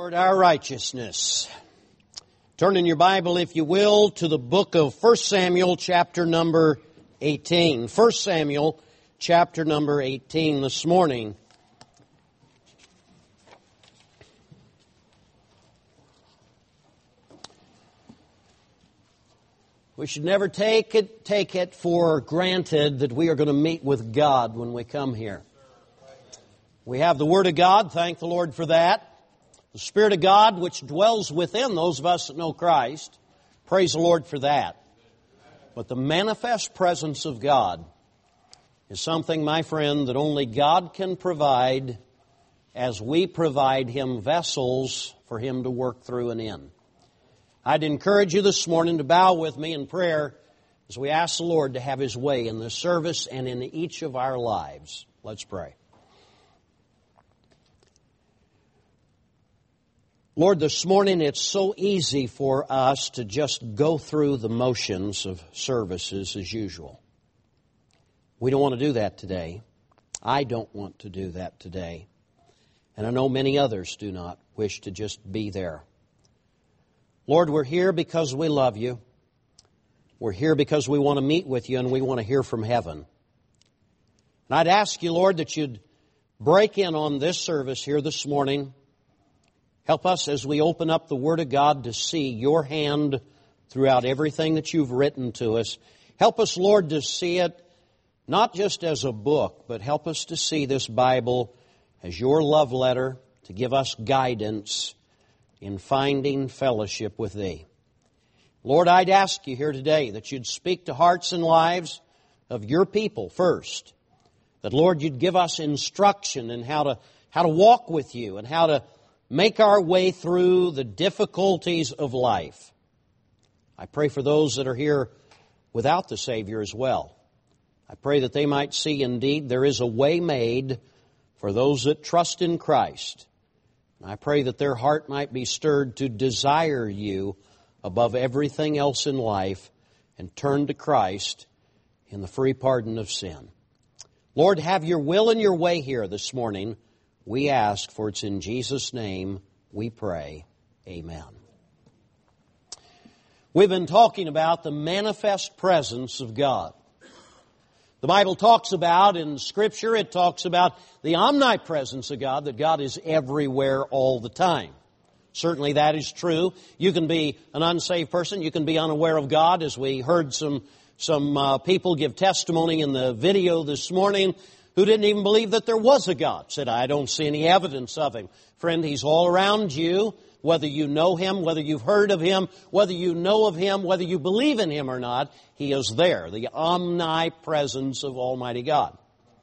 Lord, our righteousness. Turn in your Bible, if you will, to the book of 1 Samuel, chapter number 18. 1 Samuel, chapter number 18 this morning. We should never take it for granted that we are going to meet with God when we come here. We have the Word of God, thank the Lord for that. The Spirit of God which dwells within those of us that know Christ. Praise the Lord for that. But the manifest presence of God is something, my friend, that only God can provide as we provide Him vessels for Him to work through and in. I'd encourage you this morning to bow with me in prayer as we ask the Lord to have His way in this service and in each of our lives. Let's pray. Lord, this morning it's so easy for us to just go through the motions of services as usual. We don't want to do that today. I don't want to do that today. And I know many others do not wish to just be there. Lord, we're here because we love You. We're here because we want to meet with You and we want to hear from heaven. And I'd ask You, Lord, that You'd break in on this service here this morning. Help us as we open up the Word of God to see Your hand throughout everything that You've written to us. Help us, Lord, to see it not just as a book, but help us to see this Bible as Your love letter to give us guidance in finding fellowship with Thee. Lord, I'd ask You here today that You'd speak to hearts and lives of Your people first. That, Lord, You'd give us instruction in how to walk with You and how to make our way through the difficulties of life. I pray for those that are here without the Savior as well. I pray that they might see indeed there is a way made for those that trust in Christ. I pray that their heart might be stirred to desire You above everything else in life and turn to Christ in the free pardon of sin. Lord, have Your will and Your way here this morning. We ask, for it's in Jesus' name we pray. Amen. We've been talking about the manifest presence of God. The Bible talks about, in Scripture, it talks about the omnipresence of God, that God is everywhere all the time. Certainly that is true. You can be an unsaved person. You can be unaware of God, as we heard some people give testimony in the video this morning who didn't even believe that there was a God. Said, I don't see any evidence of Him. Friend, He's all around you. Whether you know Him, whether you've heard of Him, whether you know of Him, whether you believe in Him or not, He is there. The omnipresence of Almighty God.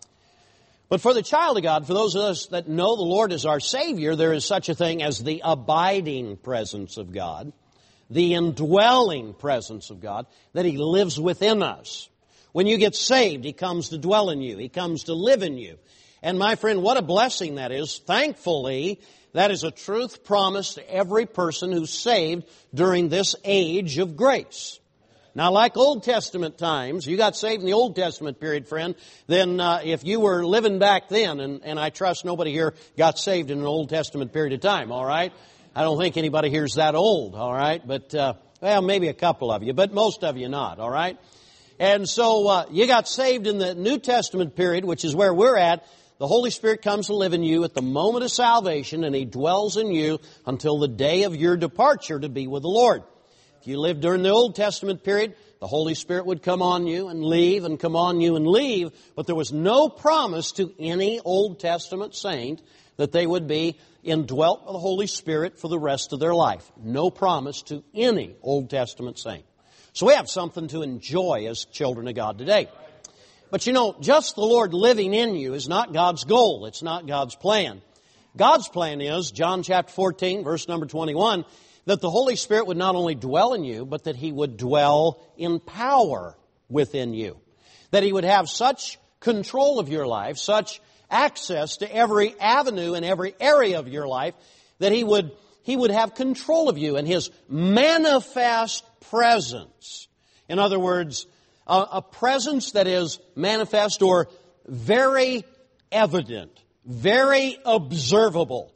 But for the child of God, for those of us that know the Lord as our Savior, there is such a thing as the abiding presence of God, the indwelling presence of God, that He lives within us. When you get saved, He comes to dwell in you. He comes to live in you. And my friend, what a blessing that is. Thankfully, that is a truth promised to every person who's saved during this age of grace. Now, like Old Testament times, you got saved in the Old Testament period, friend, then if you were living back then, and I trust nobody here got saved in an Old Testament period of time, all right? I don't think anybody here is that old, all right? But, well, maybe a couple of you, but most of you not, all right? And so you got saved in the New Testament period, which is where we're at. The Holy Spirit comes to live in you at the moment of salvation, and He dwells in you until the day of your departure to be with the Lord. If you lived during the Old Testament period, the Holy Spirit would come on you and leave and come on you and leave, but there was no promise to any Old Testament saint that they would be indwelt by the Holy Spirit for the rest of their life. No promise to any Old Testament saint. So we have something to enjoy as children of God today. But you know, just the Lord living in you is not God's goal. It's not God's plan. God's plan is, John chapter 14, verse number 21, that the Holy Spirit would not only dwell in you, but that He would dwell in power within you. That He would have such control of your life, such access to every avenue and every area of your life, that He would have control of you and His manifest presence. In other words, a presence that is manifest or very evident, very observable.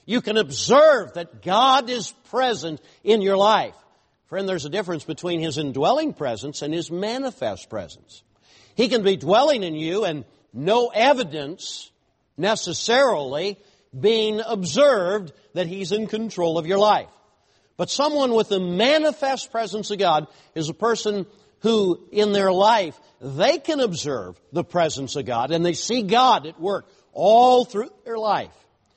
You can observe that God is present in your life. Friend, there's a difference between His indwelling presence and His manifest presence. He can be dwelling in you and no evidence necessarily being observed that He's in control of your life. But someone with the manifest presence of God is a person who, in their life, they can observe the presence of God and they see God at work all through their life.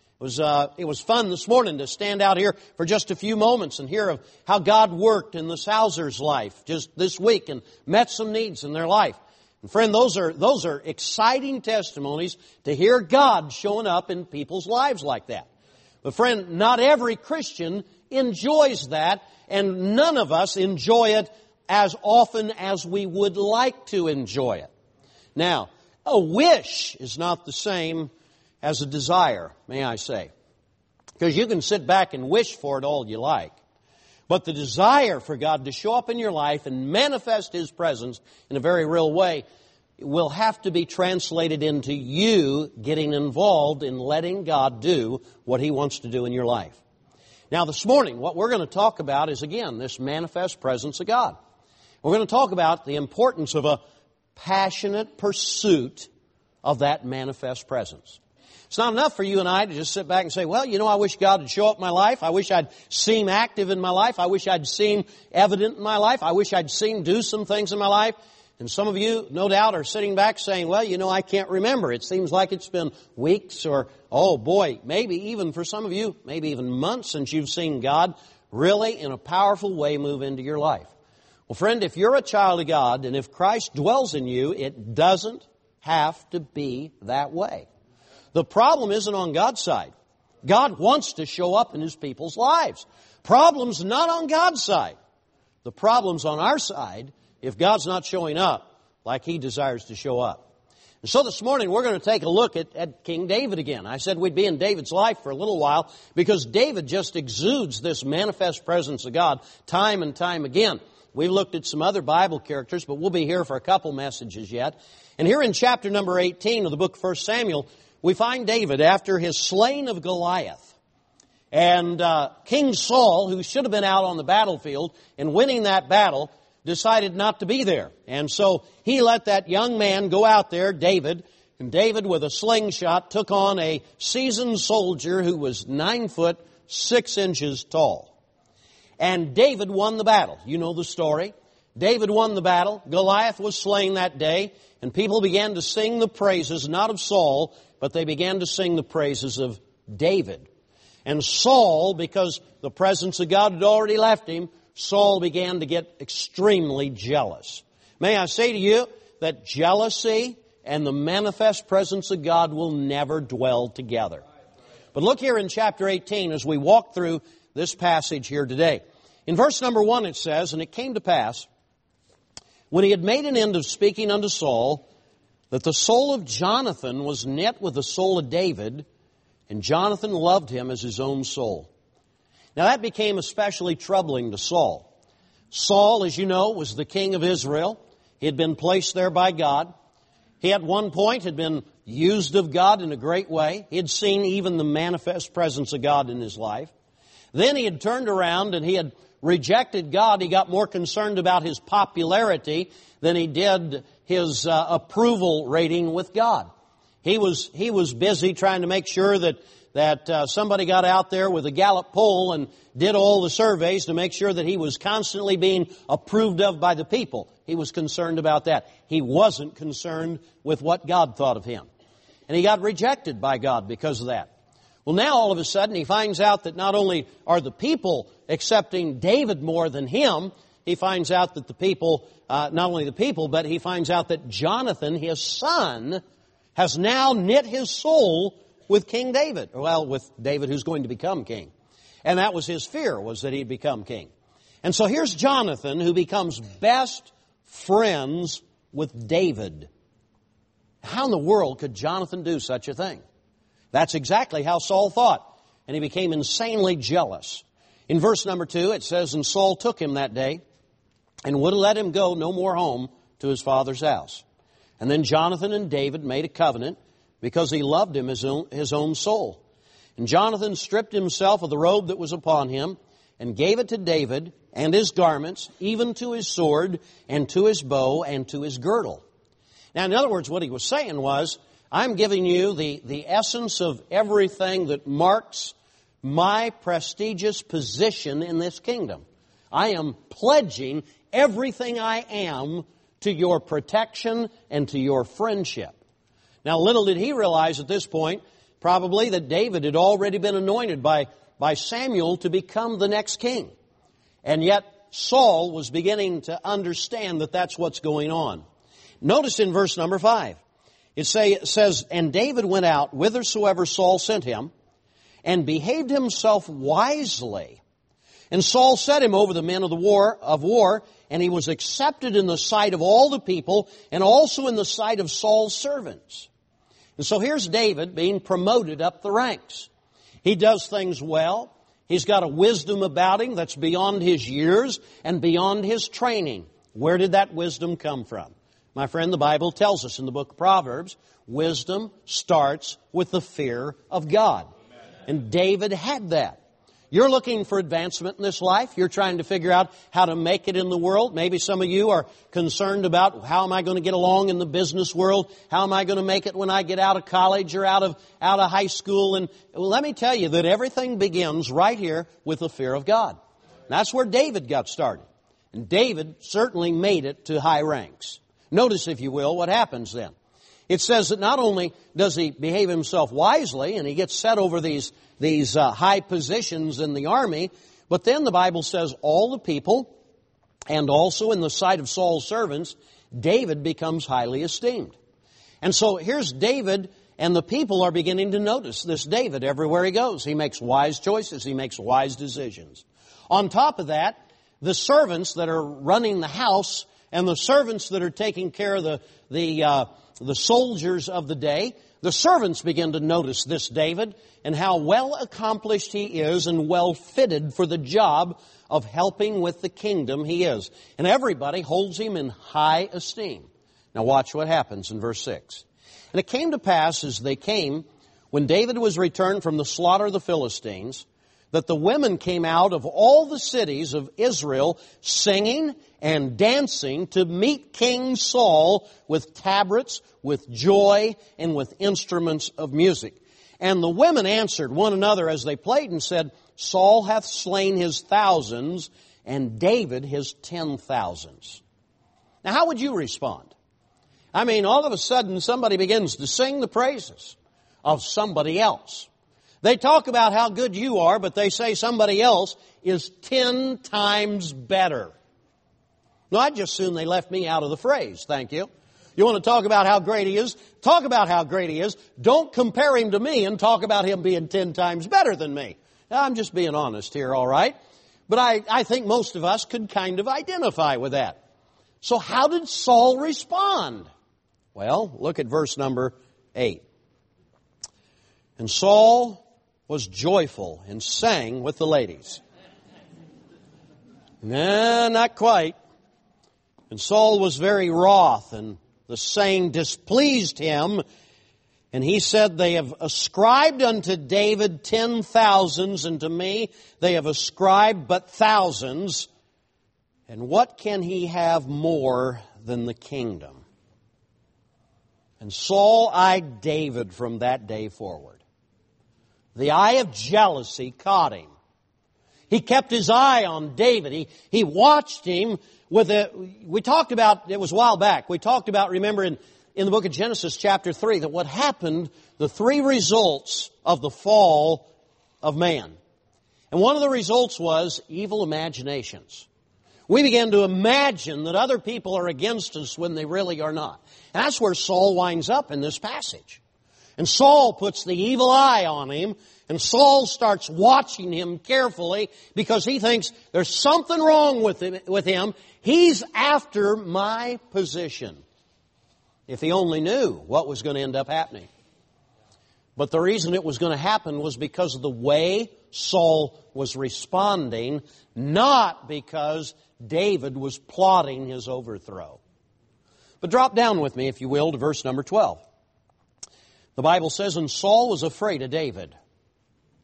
It was fun this morning to stand out here for just a few moments and hear of how God worked in the Salzers' life just this week and met some needs in their life. And friend, those are exciting testimonies to hear God showing up in people's lives like that. But friend, not every Christian enjoys that, and none of us enjoy it as often as we would like to enjoy it. Now, a wish is not the same as a desire, may I say. Because you can sit back and wish for it all you like. But the desire for God to show up in your life and manifest His presence in a very real way will have to be translated into you getting involved in letting God do what He wants to do in your life. Now this morning, what we're going to talk about is, again, this manifest presence of God. We're going to talk about the importance of a passionate pursuit of that manifest presence. It's not enough for you and I to just sit back and say, well, I wish God would show up in my life. I wish I'd seem active in my life. I wish I'd seem evident in my life. I wish I'd seen do some things in my life. And some of you, no doubt, are sitting back saying, well, I can't remember. It seems like it's been weeks or, oh boy, maybe even for some of you, maybe even months since you've seen God really in a powerful way move into your life. Well, friend, if you're a child of God and if Christ dwells in you, it doesn't have to be that way. The problem isn't on God's side. God wants to show up in His people's lives. Problem's not on God's side. The problem's on our side if God's not showing up like He desires to show up. And so this morning we're going to take a look at King David again. I said we'd be in David's life for a little while because David just exudes this manifest presence of God time and time again. We've looked at some other Bible characters, but we'll be here for a couple messages yet. And here in chapter number 18 of the book of 1 Samuel, we find David after his slaying of Goliath. And King Saul, who should have been out on the battlefield and winning that battle, decided not to be there. And so he let that young man go out there, David, and David with a slingshot took on a seasoned soldier who was 9 foot 6 inches tall. And David won the battle. You know the story. David won the battle. Goliath was slain that day, and people began to sing the praises, not of Saul, but they began to sing the praises of David. And Saul, because the presence of God had already left him, Saul began to get extremely jealous. May I say to you that jealousy and the manifest presence of God will never dwell together. But look here in chapter 18 as we walk through this passage here today. In verse number 1 it says, "And it came to pass, when he had made an end of speaking unto Saul, that the soul of Jonathan was knit with the soul of David, and Jonathan loved him as his own soul." Now that became especially troubling to Saul. Saul, as you know, was the king of Israel. He had been placed there by God. He at one point had been used of God in a great way. He had seen even the manifest presence of God in his life. Then he had turned around and he had rejected God. He got more concerned about his popularity than he did his approval rating with God. He was busy trying to make sure that somebody got out there with a Gallup poll and did all the surveys to make sure that he was constantly being approved of by the people. He was concerned about that. He wasn't concerned with what God thought of him. And he got rejected by God because of that. Well, now all of a sudden he finds out that not only are the people accepting David more than him, he finds out that the people, not only the people, but he finds out that Jonathan, his son, has now knit his soul with King David. Well, with David who's going to become king. And that was his fear, was that he'd become king. And so here's Jonathan who becomes best friends with David. How in the world could Jonathan do such a thing? That's exactly how Saul thought. And he became insanely jealous. In verse number 2, it says, "And Saul took him that day, and would let him go no more home to his father's house. And then Jonathan and David made a covenant, because he loved him his own soul. And Jonathan stripped himself of the robe that was upon him, and gave it to David, and his garments, even to his sword, and to his bow, and to his girdle. Now, in other words, what he was saying was, I'm giving you the essence of everything that marks my prestigious position in this kingdom. I am pledging everything I am to your protection and to your friendship. Now, little did he realize at this point, probably, that David had already been anointed by Samuel to become the next king. And yet, Saul was beginning to understand that that's what's going on. Notice in verse number 5, it says, And David went out whithersoever Saul sent him, and behaved himself wisely. And Saul set him over the men of war, and he was accepted in the sight of all the people, and also in the sight of Saul's servants. And so here's David being promoted up the ranks. He does things well. He's got a wisdom about him that's beyond his years and beyond his training. Where did that wisdom come from? My friend, the Bible tells us in the book of Proverbs, wisdom starts with the fear of God. And David had that. You're looking for advancement in this life. You're trying to figure out how to make it in the world. Maybe some of you are concerned about how am I going to get along in the business world? How am I going to make it when I get out of college or out of high school? And let me tell you that everything begins right here with the fear of God. And that's where David got started. And David certainly made it to high ranks. Notice, if you will, what happens then. It says that not only does he behave himself wisely and he gets set over these high positions in the army, but then the Bible says all the people, and also in the sight of Saul's servants, David becomes highly esteemed. And so here's David, and the people are beginning to notice this David everywhere he goes. He makes wise choices. He makes wise decisions. On top of that, the servants that are running the house and the servants that are taking care of the soldiers of the day, the servants begin to notice this David and how well accomplished he is and well fitted for the job of helping with the kingdom he is. And everybody holds him in high esteem. Now watch what happens in verse 6. And it came to pass as they came, when David was returned from the slaughter of the Philistines, that the women came out of all the cities of Israel singing and dancing to meet King Saul with tabrets, with joy, and with instruments of music. And the women answered one another as they played and said, Saul hath slain his thousands, and David his 10,000s. Now how would you respond? I mean, all of a sudden somebody begins to sing the praises of somebody else. They talk about how good you are, but they say somebody else is 10 times better. No, I'd just assume they left me out of the phrase, thank you. You want to talk about how great he is? Talk about how great he is. Don't compare him to me and talk about him being 10 times better than me. Now, I'm just being honest here, all right? But I think most of us could kind of identify with that. So how did Saul respond? Well, look at verse number 8. And Saul was joyful and sang with the ladies. No, not quite. And Saul was very wroth, and the saying displeased him. And he said, They have ascribed unto David 10,000s, and to me they have ascribed but thousands. And what can he have more than the kingdom? And Saul eyed David from that day forward. The eye of jealousy caught him. He kept his eye on David. He watched him we talked about, it was a while back, we talked about, remember in the book of Genesis chapter 3, that what happened, the 3 results of the fall of man. And one of the results was evil imaginations. We began to imagine that other people are against us when they really are not. And that's where Saul winds up in this passage. And Saul puts the evil eye on him, and Saul starts watching him carefully because he thinks there's something wrong with him. He's after my position. If he only knew what was going to end up happening. But the reason it was going to happen was because of the way Saul was responding, not because David was plotting his overthrow. But drop down with me, if you will, to verse number 12. The Bible says, And Saul was afraid of David.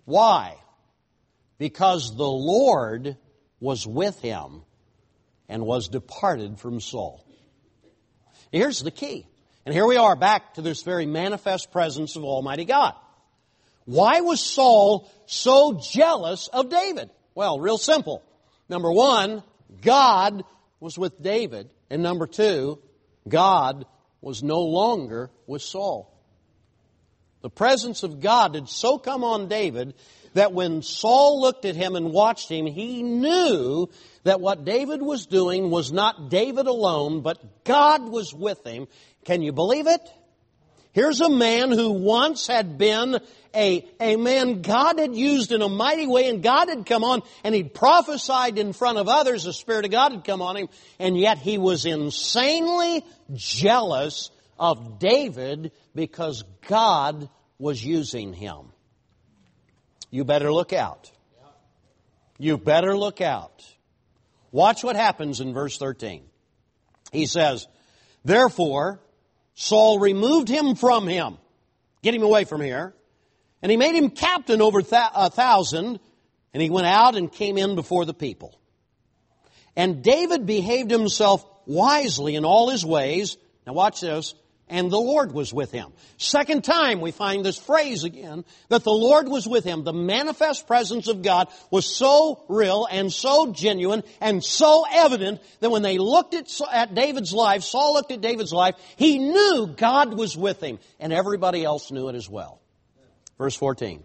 Why? Because the Lord was with him and was departed from Saul. Here's the key. And here we are back to this very manifest presence of Almighty God. Why was Saul so jealous of David? Well, real simple. Number one, God was with David. And number two, God was no longer with Saul. The presence of God had so come on David that when Saul looked at him and watched him, he knew that what David was doing was not David alone, but God was with him. Can you believe it? Here's a man who once had been a man God had used in a mighty way, and God had come on and he'd prophesied in front of others. The Spirit of God had come on him, and yet he was insanely jealous of David because God was using him. You better look out. You better look out. Watch what happens in verse 13. He says, "Therefore, Saul removed him from him." Get him away from here. "And he made him captain over 1,000, and he went out and came in before the people. And David behaved himself wisely in all his ways." Now watch this. "And the Lord was with him." Second time we find this phrase again, that the Lord was with him. The manifest presence of God was so real and so genuine and so evident that when they looked at David's life, Saul looked at David's life, he knew God was with him, and everybody else knew it as well. Verse 14.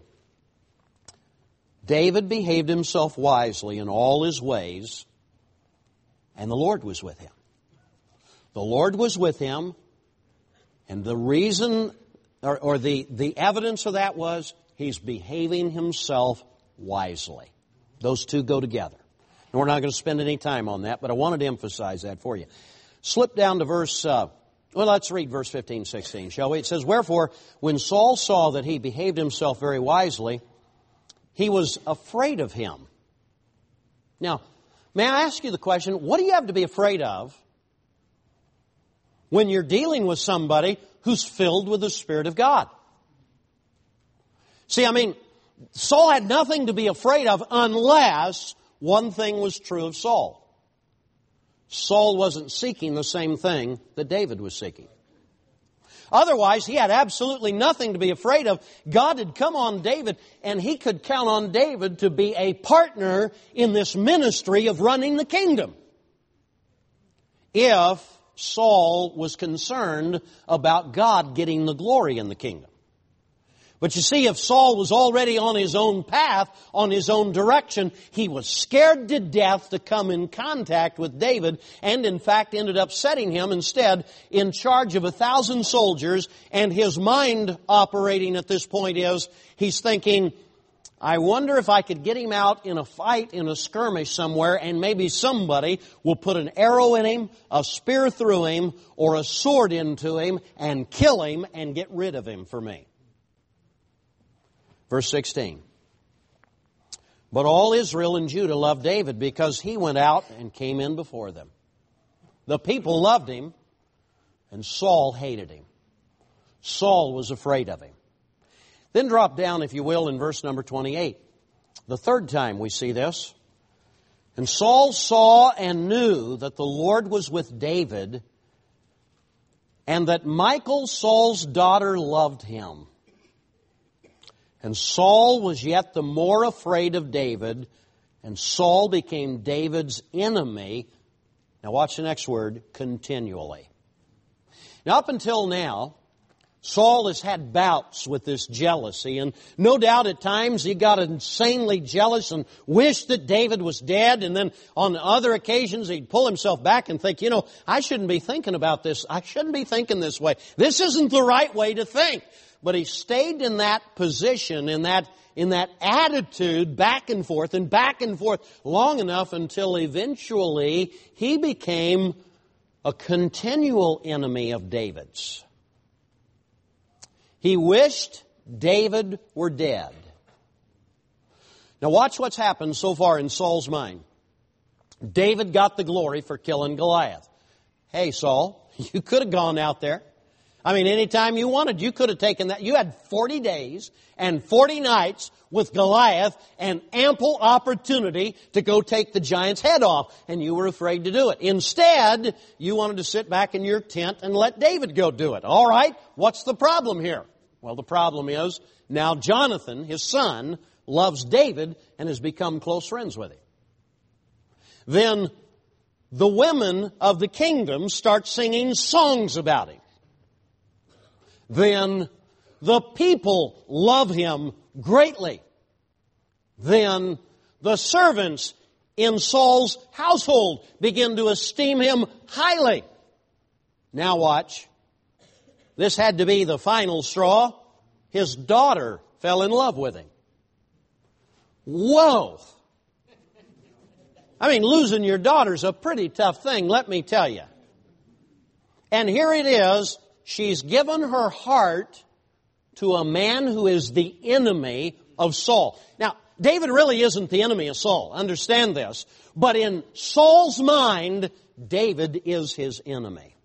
"David behaved himself wisely in all his ways, and the Lord was with him." The Lord was with him. And the reason, or the evidence of that was, he's behaving himself wisely. Those two go together. And we're not going to spend any time on that, but I wanted to emphasize that for you. Slip down to let's read verse 15, 16, shall we? It says, "Wherefore, when Saul saw that he behaved himself very wisely, he was afraid of him." Now, may I ask you the question, what do you have to be afraid of when you're dealing with somebody who's filled with the Spirit of God? See, Saul had nothing to be afraid of unless one thing was true of Saul. Saul wasn't seeking the same thing that David was seeking. Otherwise, he had absolutely nothing to be afraid of. God had come on David, and he could count on David to be a partner in this ministry of running the kingdom, if Saul was concerned about God getting the glory in the kingdom. But you see, if Saul was already on his own path, on his own direction, he was scared to death to come in contact with David, and in fact ended up setting him instead in charge of 1,000 soldiers, and his mind operating at this point is, he's thinking, I wonder if I could get him out in a fight, in a skirmish somewhere, and maybe somebody will put an arrow in him, a spear through him, or a sword into him, and kill him and get rid of him for me. Verse 16. "But all Israel and Judah loved David because he went out and came in before them." The people loved him, and Saul hated him. Saul was afraid of him. Then drop down, if you will, in verse number 28. The third time we see this. "And Saul saw and knew that the Lord was with David, and that Michal, Saul's daughter, loved him. And Saul was yet the more afraid of David, and Saul became David's enemy." Now watch the next word, "continually." Now up until now, Saul has had bouts with this jealousy, and no doubt at times he got insanely jealous and wished that David was dead, and then on other occasions he'd pull himself back and think, I shouldn't be thinking about this. I shouldn't be thinking this way. This isn't the right way to think. But he stayed in that position, in that attitude, back and forth long enough until eventually he became a continual enemy of David's. He wished David were dead. Now watch what's happened so far in Saul's mind. David got the glory for killing Goliath. Hey, Saul, you could have gone out there. I mean, anytime you wanted, you could have taken that. You had 40 days and 40 nights with Goliath and ample opportunity to go take the giant's head off, and you were afraid to do it. Instead, you wanted to sit back in your tent and let David go do it. All right, what's the problem here? Well, the problem is now Jonathan, his son, loves David and has become close friends with him. Then the women of the kingdom start singing songs about him. Then the people love him greatly. Then the servants in Saul's household begin to esteem him highly. Now watch. This had to be the final straw. His daughter fell in love with him. Whoa! I mean, losing your daughter's a pretty tough thing, let me tell you. And here it is. She's given her heart to a man who is the enemy of Saul. Now, David really isn't the enemy of Saul. Understand this. But in Saul's mind, David is his enemy.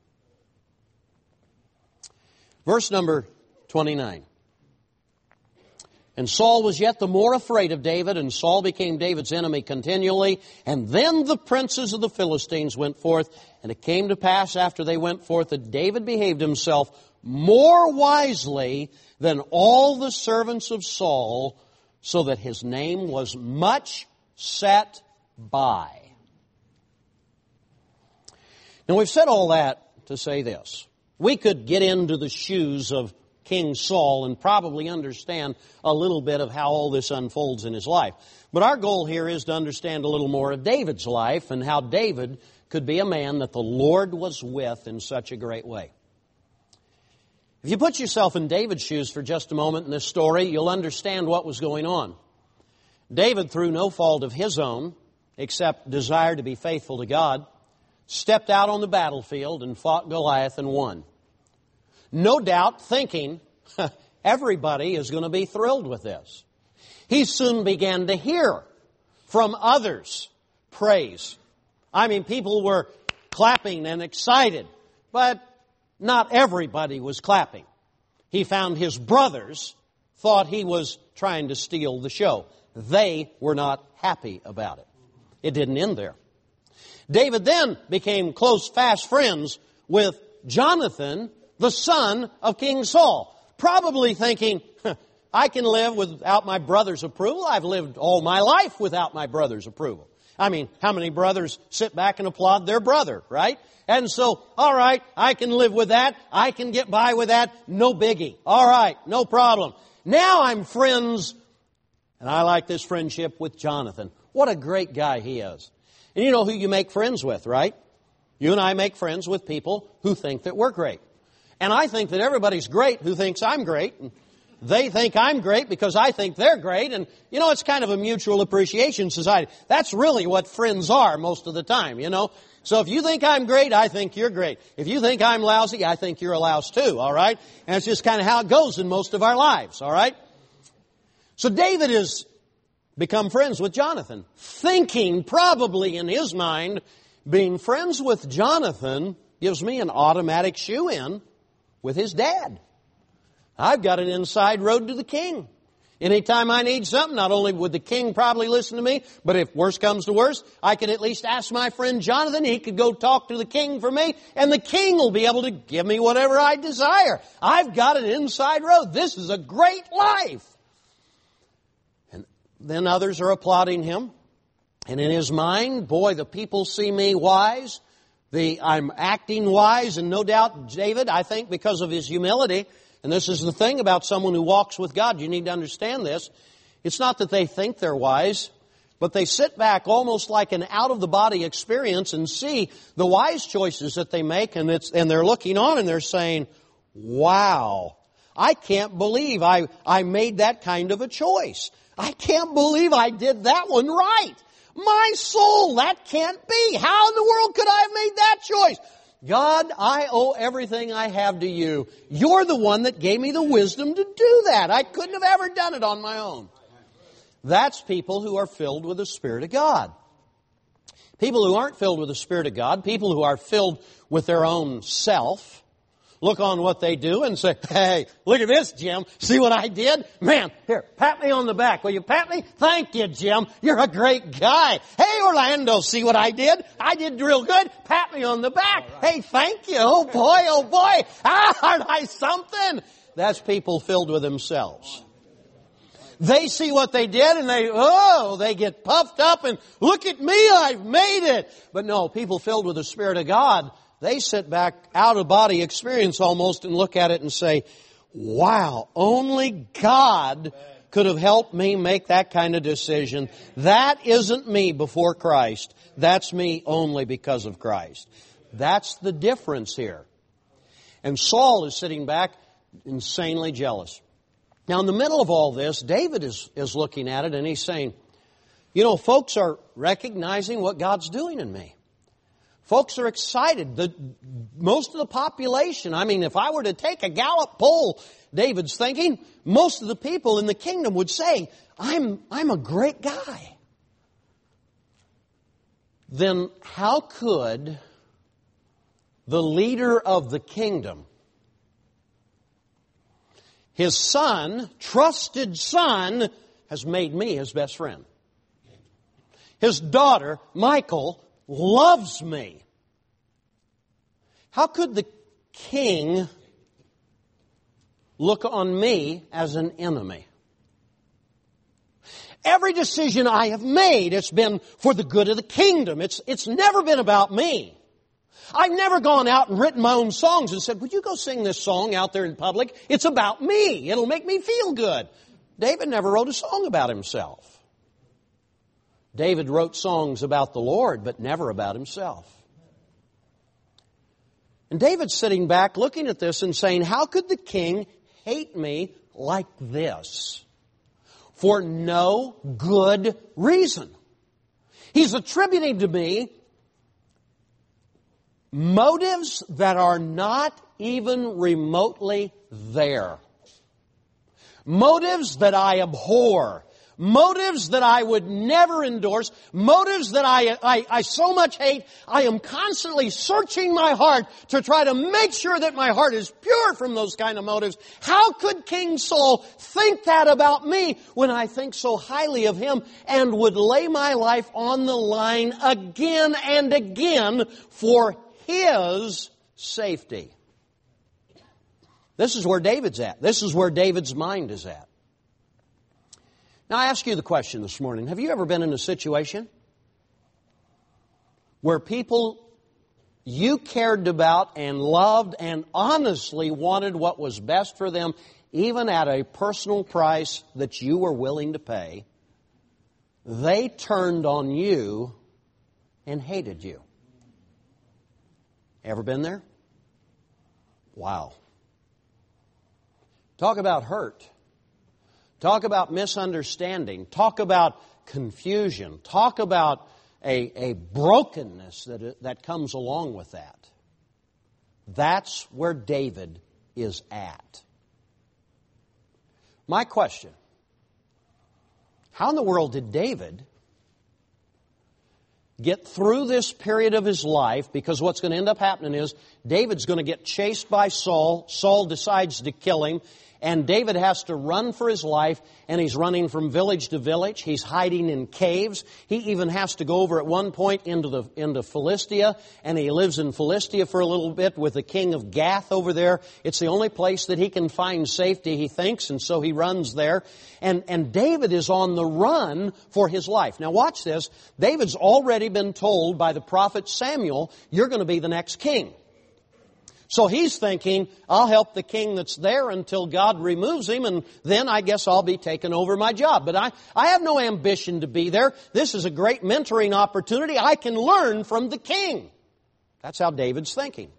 Verse number 29. And Saul was yet the more afraid of David, and Saul became David's enemy continually. And then the princes of the Philistines went forth, and it came to pass after they went forth that David behaved himself more wisely than all the servants of Saul, so that his name was much set by. Now we've said all that to say this. We could get into the shoes of King Saul and probably understand a little bit of how all this unfolds in his life. But our goal here is to understand a little more of David's life and how David could be a man that the Lord was with in such a great way. If you put yourself in David's shoes for just a moment in this story, you'll understand what was going on. David, through no fault of his own, except desire to be faithful to God, stepped out on the battlefield and fought Goliath and won. No doubt thinking, everybody is going to be thrilled with this. He soon began to hear from others praise. I mean, people were clapping and excited, but not everybody was clapping. He found his brothers thought he was trying to steal the show. They were not happy about it. It didn't end there. David then became close, fast friends with Jonathan, the son of King Saul, probably thinking, I can live without my brother's approval. I've lived all my life without my brother's approval. I mean, how many brothers sit back and applaud their brother, right? And so, all right, I can live with that. I can get by with that. No biggie. All right, no problem. Now I'm friends, and I like this friendship with Jonathan. What a great guy he is. And you know who you make friends with, right? You and I make friends with people who think that we're great. And I think that everybody's great who thinks I'm great. And they think I'm great because I think they're great. And, you know, it's kind of a mutual appreciation society. That's really what friends are most of the time, you know. So if you think I'm great, I think you're great. If you think I'm lousy, I think you're a louse too, all right? And it's just kind of how it goes in most of our lives, all right? So David has become friends with Jonathan, thinking probably in his mind, being friends with Jonathan gives me an automatic shoe-in with his dad. I've got an inside road to the king. Anytime I need something, not only would the king probably listen to me, but if worse comes to worse, I could at least ask my friend Jonathan. He could go talk to the king for me, and the king will be able to give me whatever I desire. I've got an inside road. This is a great life. And then others are applauding him. And in his mind, boy, the people see me wise. I'm acting wise, and no doubt David, I think because of his humility, and this is the thing about someone who walks with God, you need to understand this. It's not that they think they're wise, but they sit back almost like an out-of-the-body experience and see the wise choices that they make, and they're looking on and they're saying, wow, I can't believe I made that kind of a choice. I can't believe I did that one right. My soul, that can't be. How in the world could I have made that choice? God, I owe everything I have to you. You're the one that gave me the wisdom to do that. I couldn't have ever done it on my own. That's people who are filled with the Spirit of God. People who aren't filled with the Spirit of God, people who are filled with their own self, look on what they do and say, hey, look at this, Jim. See what I did? Man, here, pat me on the back. Will you pat me? Thank you, Jim. You're a great guy. Hey, Orlando, see what I did? I did real good. Pat me on the back. Right. Hey, thank you. Oh boy. Aren't I something? That's people filled with themselves. They see what they did and they get puffed up and look at me, I've made it. But no, people filled with the Spirit of God, they sit back, out of body experience almost, and look at it and say, wow, only God could have helped me make that kind of decision. That isn't me before Christ. That's me only because of Christ. That's the difference here. And Saul is sitting back insanely jealous. Now, in the middle of all this, David is looking at it and he's saying, you know, folks are recognizing what God's doing in me. Folks are excited. Most of the population, I mean, if I were to take a Gallup poll, David's thinking, most of the people in the kingdom would say, I'm a great guy. Then how could the leader of the kingdom, his son, trusted son, has made me his best friend? His daughter, Michal, loves me. How could the king look on me as an enemy? Every decision I have made, it's been for the good of the kingdom. It's never been about me. I've never gone out and written my own songs and said, would you go sing this song out there in public? It's about me. It'll make me feel good. David never wrote a song about himself. David wrote songs about the Lord, but never about himself. And David's sitting back looking at this and saying, how could the king hate me like this? For no good reason. He's attributing to me motives that are not even remotely there. Motives that I abhor. Motives that I would never endorse. Motives that I so much hate. I am constantly searching my heart to try to make sure that my heart is pure from those kind of motives. How could King Saul think that about me when I think so highly of him and would lay my life on the line again and again for his safety? This is where David's at. This is where David's mind is at. Now, I ask you the question this morning. Have you ever been in a situation where people you cared about and loved and honestly wanted what was best for them, even at a personal price that you were willing to pay, they turned on you and hated you? Ever been there? Wow. Talk about hurt. Talk about misunderstanding. Talk about confusion. Talk about a brokenness that comes along with that. That's where David is at. My question, how in the world did David get through this period of his life? Because what's going to end up happening is David's going to get chased by Saul. Saul decides to kill him. And David has to run for his life, and he's running from village to village. He's hiding in caves. He even has to go over at one point into Philistia, and he lives in Philistia for a little bit with the king of Gath over there. It's the only place that he can find safety, he thinks, and so he runs there. And David is on the run for his life. Now watch this. David's already been told by the prophet Samuel, you're going to be the next king. So he's thinking, I'll help the king that's there until God removes him, and then I guess I'll be taking over my job. But I have no ambition to be there. This is a great mentoring opportunity. I can learn from the king. That's how David's thinking.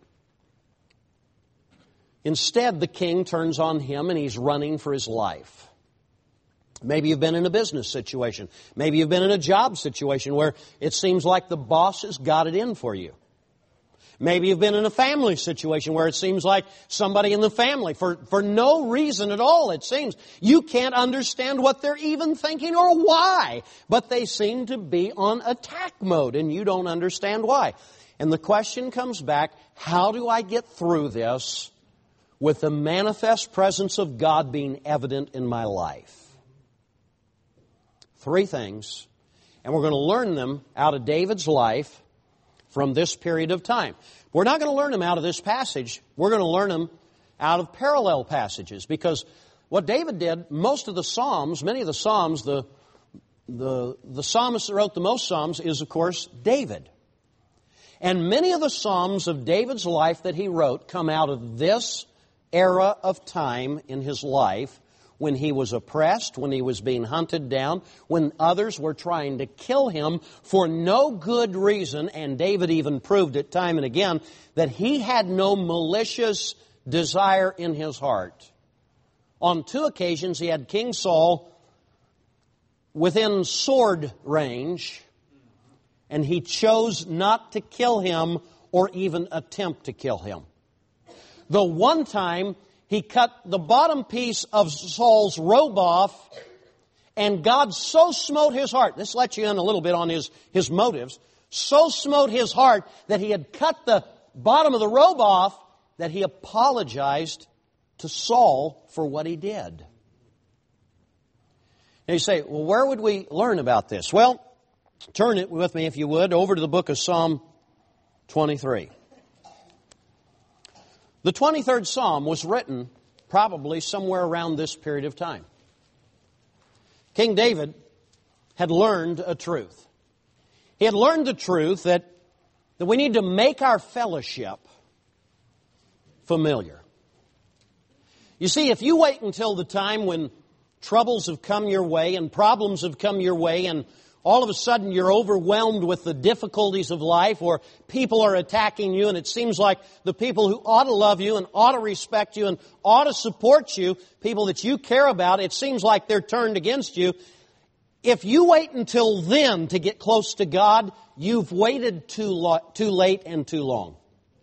Instead, the king turns on him and he's running for his life. Maybe you've been in a business situation. Maybe you've been in a job situation where it seems like the boss has got it in for you. Maybe you've been in a family situation where it seems like somebody in the family, for no reason at all, it seems, you can't understand what they're even thinking or why. But they seem to be on attack mode and you don't understand why. And the question comes back, how do I get through this with the manifest presence of God being evident in my life. 3 things, and we're going to learn them out of David's life from this period of time. We're not going to learn them out of this passage. We're going to learn them out of parallel passages, because what David did, most of the Psalms, many of the Psalms, the psalmist that wrote the most Psalms is, of course, David. And many of the Psalms of David's life that he wrote come out of this era of time in his life, when he was oppressed, when he was being hunted down, when others were trying to kill him for no good reason. And David even proved it time and again that he had no malicious desire in his heart. On 2 occasions, he had King Saul within sword range, and he chose not to kill him or even attempt to kill him. The one time, he cut the bottom piece of Saul's robe off, and God so smote his heart. This lets you in a little bit on his motives. So smote his heart that he had cut the bottom of the robe off that he apologized to Saul for what he did. And you say, well, where would we learn about this? Well, turn it with me, if you would, over to the book of Psalm 23. The 23rd Psalm was written probably somewhere around this period of time. King David had learned a truth. He had learned the truth that we need to make our fellowship familiar. You see, if you wait until the time when troubles have come your way and problems have come your way, and all of a sudden you're overwhelmed with the difficulties of life, or people are attacking you, and it seems like the people who ought to love you and ought to respect you and ought to support you, people that you care about, it seems like they're turned against you. If you wait until then to get close to God, you've waited too late and too long.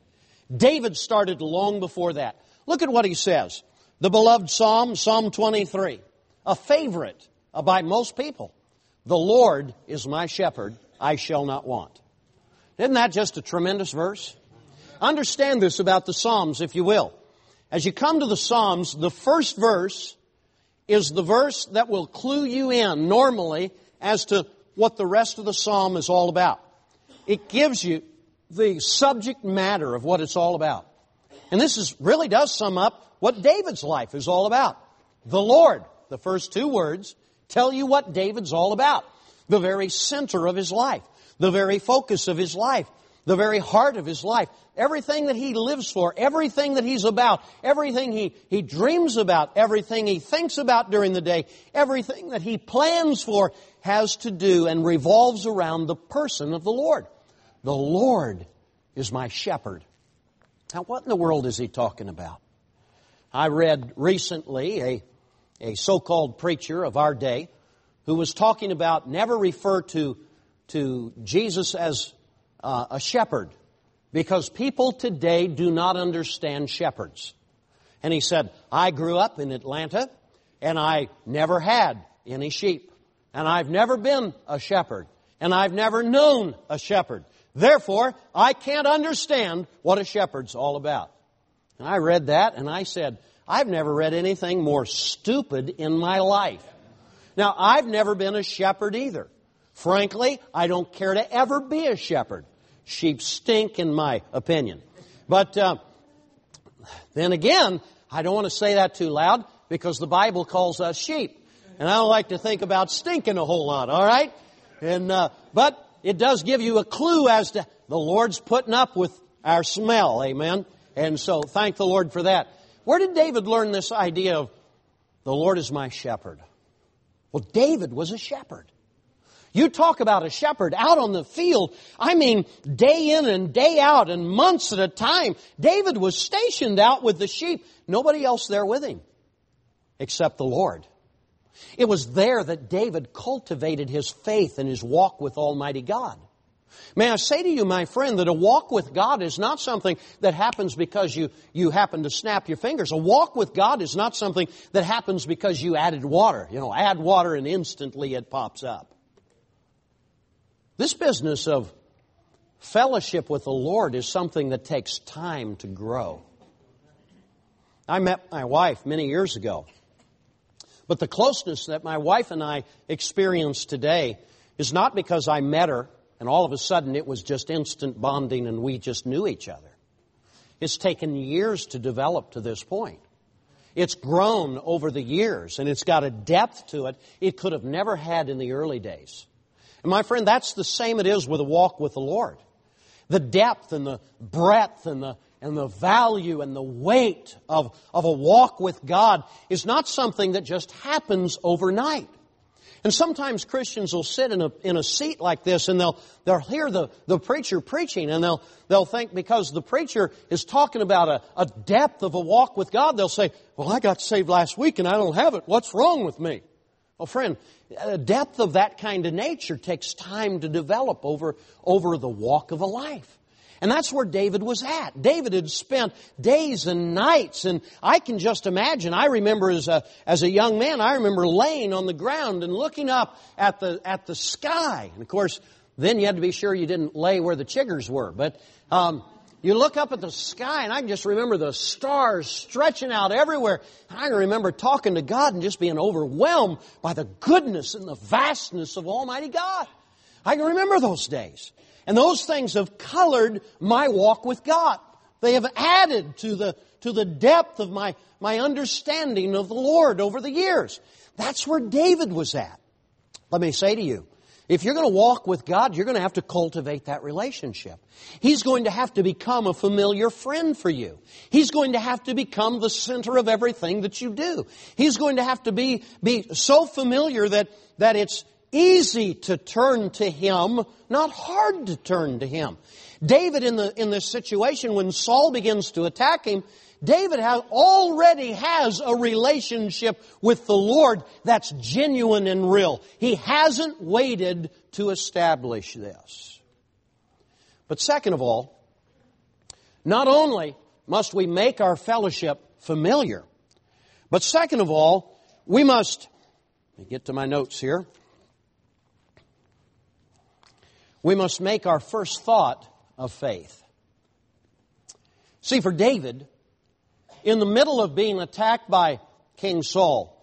David started long before that. Look at what he says. The beloved Psalm, Psalm 23, a favorite by most people. The Lord is my shepherd, I shall not want. Isn't that just a tremendous verse? Understand this about the Psalms, if you will. As you come to the Psalms, the first verse is the verse that will clue you in normally as to what the rest of the Psalm is all about. It gives you the subject matter of what it's all about. And this really does sum up what David's life is all about. The Lord, the first 2 words, tell you what David's all about. The very center of his life. The very focus of his life. The very heart of his life. Everything that he lives for. Everything that he's about. Everything he dreams about. Everything he thinks about during the day. Everything that he plans for has to do and revolves around the person of the Lord. The Lord is my shepherd. Now, what in the world is he talking about? I read recently a so-called preacher of our day who was talking about never refer to Jesus as a shepherd, because people today do not understand shepherds. And he said, I grew up in Atlanta and I never had any sheep. And I've never been a shepherd. And I've never known a shepherd. Therefore, I can't understand what a shepherd's all about. And I read that and I said, I've never read anything more stupid in my life. Now, I've never been a shepherd either. Frankly, I don't care to ever be a shepherd. Sheep stink, in my opinion. But then again, I don't want to say that too loud, because the Bible calls us sheep. And I don't like to think about stinking a whole lot, all right? And but it does give you a clue as to the Lord's putting up with our smell, amen? And so thank the Lord for that. Where did David learn this idea of the Lord is my shepherd? Well, David was a shepherd. You talk about a shepherd out on the field. I mean, day in and day out and months at a time. David was stationed out with the sheep. Nobody else there with him except the Lord. It was there that David cultivated his faith and his walk with Almighty God. May I say to you, my friend, that a walk with God is not something that happens because you happen to snap your fingers. A walk with God is not something that happens because you added water. You know, add water and instantly it pops up. This business of fellowship with the Lord is something that takes time to grow. I met my wife many years ago. But the closeness that my wife and I experience today is not because I met her and all of a sudden it was just instant bonding and we just knew each other. It's taken years to develop to this point. It's grown over the years and it's got a depth to it it could have never had in the early days. And my friend, that's the same it is with a walk with the Lord. The depth and the breadth and the value and the weight of a walk with God is not something that just happens overnight. And sometimes Christians will sit in a seat like this and they'll hear the preacher preaching and they'll think because the preacher is talking about a depth of a walk with God, they'll say, well, I got saved last week and I don't have it. What's wrong with me? Well, friend, a depth of that kind of nature takes time to develop over the walk of a life. And that's where David was at. David had spent days and nights, and I can just imagine. I remember as a young man, I remember laying on the ground and looking up at the sky. And of course, then you had to be sure you didn't lay where the chiggers were. But you look up at the sky, and I can just remember the stars stretching out everywhere. And I can remember talking to God and just being overwhelmed by the goodness and the vastness of Almighty God. I can remember those days. And those things have colored my walk with God. They have added to the depth of my understanding of the Lord over the years. That's where David was at. Let me say to you, if you're going to walk with God, you're going to have to cultivate that relationship. He's going to have to become a familiar friend for you. He's going to have to become the center of everything that you do. He's going to have to be so familiar that it's easy to turn to Him, not hard to turn to Him. David in this situation, when Saul begins to attack him, David already has a relationship with the Lord that's genuine and real. He hasn't waited to establish this. But second of all, not only must we make our fellowship familiar, but second of all, we must, let me get to my notes here. We must make our first thought of faith. See, for David, in the middle of being attacked by King Saul,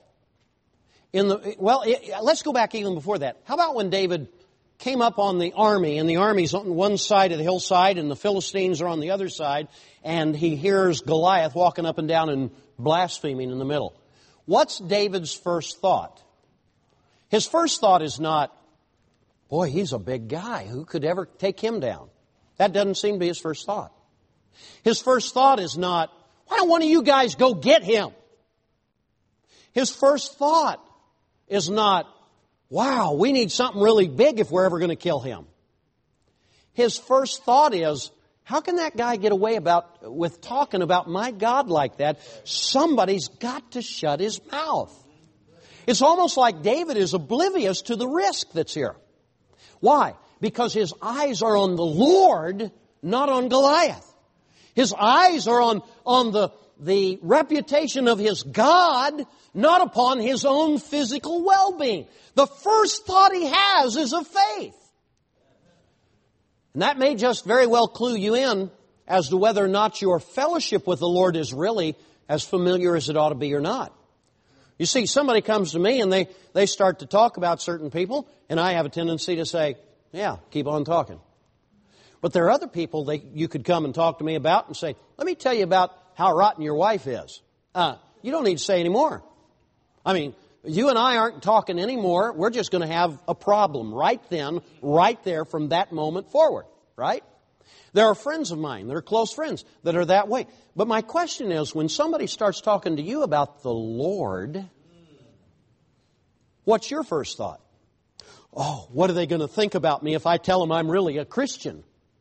let's go back even before that. How about when David came up on the army, and the army's on one side of the hillside, and the Philistines are on the other side, and he hears Goliath walking up and down and blaspheming in the middle. What's David's first thought? His first thought is not, boy, he's a big guy. Who could ever take him down? That doesn't seem to be his first thought. His first thought is not, why don't one of you guys go get him? His first thought is not, wow, we need something really big if we're ever going to kill him. His first thought is, how can that guy get away with talking about my God like that? Somebody's got to shut his mouth. It's almost like David is oblivious to the risk that's here. Why? Because his eyes are on the Lord, not on Goliath. His eyes are on the reputation of his God, not upon his own physical well-being. The first thought he has is of faith. And that may just very well clue you in as to whether or not your fellowship with the Lord is really as familiar as it ought to be or not. You see, somebody comes to me and they start to talk about certain people, and I have a tendency to say, yeah, keep on talking. But there are other people you could come and talk to me about and say, let me tell you about how rotten your wife is. You don't need to say any more. I mean, you and I aren't talking anymore. We're just going to have a problem right then, right there from that moment forward, right? There are friends of mine that are close friends that are that way. But my question is, when somebody starts talking to you about the Lord, what's your first thought? Oh, what are they going to think about me if I tell them I'm really a Christian?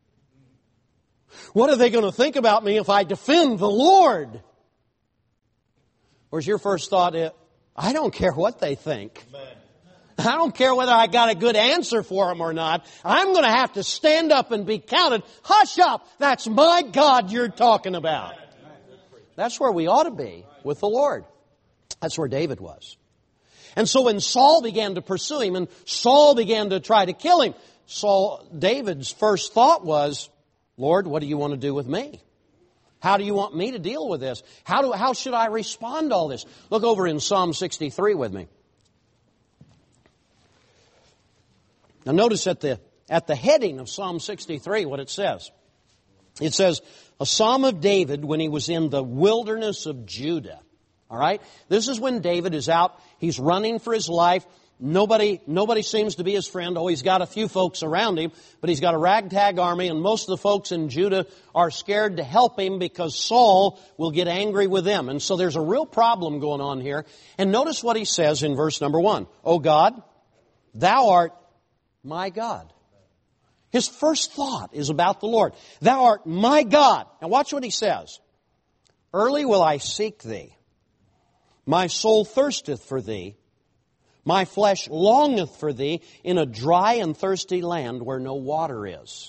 What are they going to think about me if I defend the Lord? Where's your first thought? I don't care what they think. I don't care whether I got a good answer for them or not. I'm going to have to stand up and be counted. Hush up! That's my God you're talking about. That's where we ought to be with the Lord. That's where David was. And so when Saul began to pursue him and Saul began to try to kill him, David's first thought was, Lord, what do you want to do with me? How do you want me to deal with this? How should I respond to all this? Look over in Psalm 63 with me. Now notice at the heading of Psalm 63 what it says. It says, a psalm of David when he was in the wilderness of Judah. All right? This is when David is out. He's running for his life. Nobody seems to be his friend. Oh, he's got a few folks around him, but he's got a ragtag army, and most of the folks in Judah are scared to help him because Saul will get angry with them. And so there's a real problem going on here. And notice what he says in verse number 1. O God, Thou art my God. His first thought is about the Lord. Thou art my God. Now watch what he says. Early will I seek Thee. My soul thirsteth for Thee. My flesh longeth for Thee in a dry and thirsty land where no water is.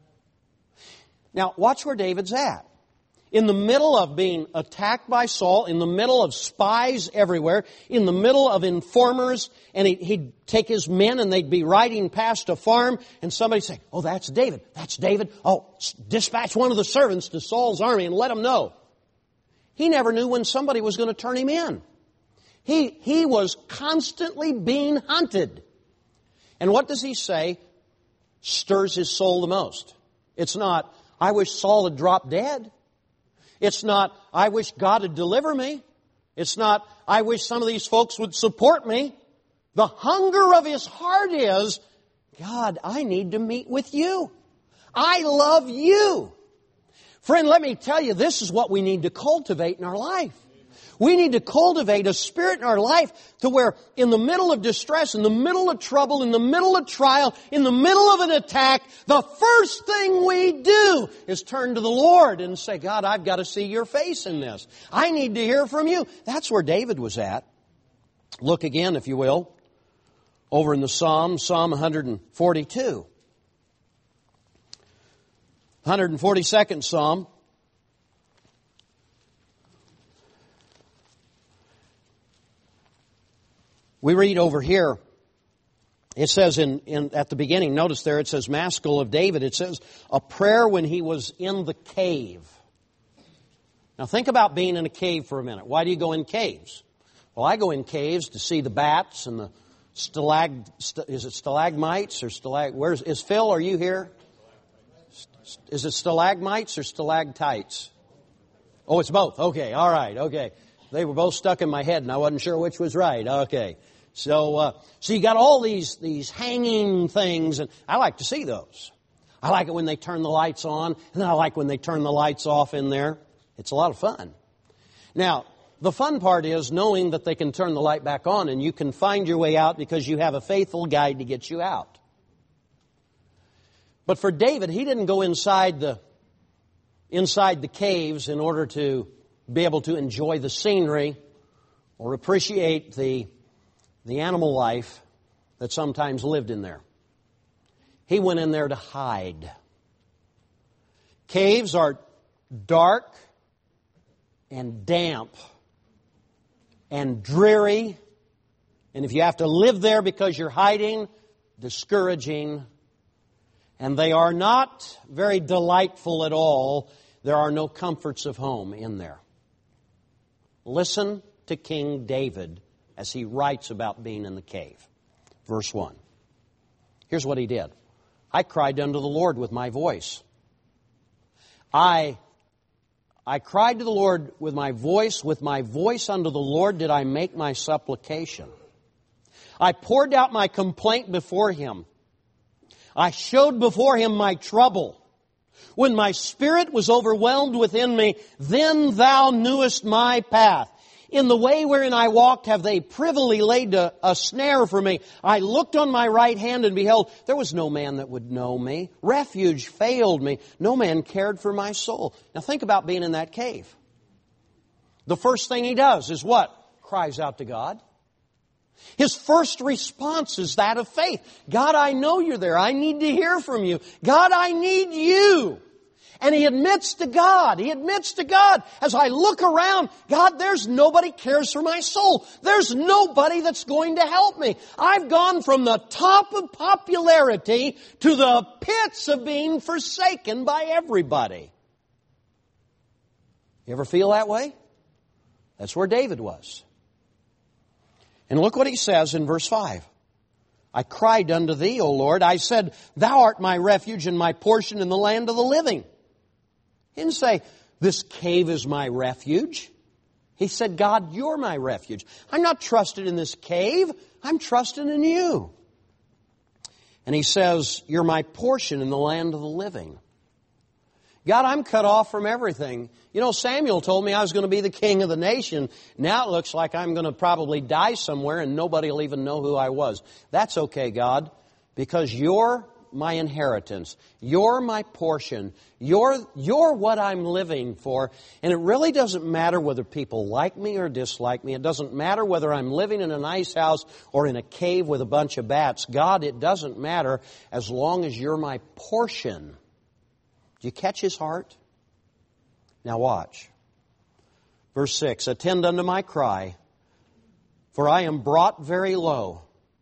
Now watch where David's at. In the middle of being attacked by Saul, in the middle of spies everywhere, in the middle of informers, and he'd take his men and they'd be riding past a farm, and somebody'd say, oh, that's David. That's David. Oh, dispatch one of the servants to Saul's army and let him know. He never knew when somebody was going to turn him in. He was constantly being hunted. And what does he say stirs his soul the most? It's not, I wish Saul had dropped dead. It's not, I wish God would deliver me. It's not, I wish some of these folks would support me. The hunger of his heart is, God, I need to meet with You. I love You. Friend, let me tell you, this is what we need to cultivate in our life. We need to cultivate a spirit in our life to where in the middle of distress, in the middle of trouble, in the middle of trial, in the middle of an attack, the first thing we do is turn to the Lord and say, God, I've got to see Your face in this. I need to hear from You. That's where David was at. Look again, if you will, over in the Psalm 142. 142nd Psalm. We read over here, it says at the beginning, notice there it says Maskil of David. It says a prayer when he was in the cave. Now think about being in a cave for a minute. Why do you go in caves? Well, I go in caves to see the bats and the is it stalagmites or is Phil, are you here? Is it stalagmites or stalactites? Oh, it's both. Okay, all right, okay. They were both stuck in my head and I wasn't sure which was right. Okay. So you got all these hanging things, and I like to see those. I like it when they turn the lights on, and then I like when they turn the lights off in there. It's a lot of fun. Now, the fun part is knowing that they can turn the light back on and you can find your way out because you have a faithful guide to get you out. But for David, he didn't go inside the caves in order to be able to enjoy the scenery or appreciate the animal life that sometimes lived in there. He went in there to hide. Caves are dark and damp and dreary. And if you have to live there because you're hiding, discouraging. And they are not very delightful at all. There are no comforts of home in there. Listen to King David as he writes about being in the cave. Verse 1. Here's what he did. I cried unto the Lord with my voice. I cried to the Lord with my voice unto the Lord did I make my supplication. I poured out my complaint before Him. I showed before Him my trouble. When my spirit was overwhelmed within me, then Thou knewest my path. In the way wherein I walked have they privily laid a snare for me. I looked on my right hand, and behold, there was no man that would know me. Refuge failed me. No man cared for my soul. Now think about being in that cave. The first thing he does is what? Cries out to God. His first response is that of faith. God, I know You're there. I need to hear from You. God, I need You. And he admits to God, as I look around, God, there's nobody cares for my soul. There's nobody that's going to help me. I've gone from the top of popularity to the pits of being forsaken by everybody. You ever feel that way? That's where David was. And look what he says in verse 5. I cried unto thee, O Lord. I said, Thou art my refuge and my portion in the land of the living. He didn't say, this cave is my refuge. He said, God, you're my refuge. I'm not trusted in this cave. I'm trusting in you. And he says, you're my portion in the land of the living. God, I'm cut off from everything. You know, Samuel told me I was going to be the king of the nation. Now it looks like I'm going to probably die somewhere and nobody will even know who I was. That's okay, God, because you're my inheritance. You're my portion. You're what I'm living for. And it really doesn't matter whether people like me or dislike me. It doesn't matter whether I'm living in a nice house or in a cave with a bunch of bats. God, it doesn't matter as long as you're my portion. Do you catch his heart? Now watch. Verse 6, attend unto my cry, for I am brought very low.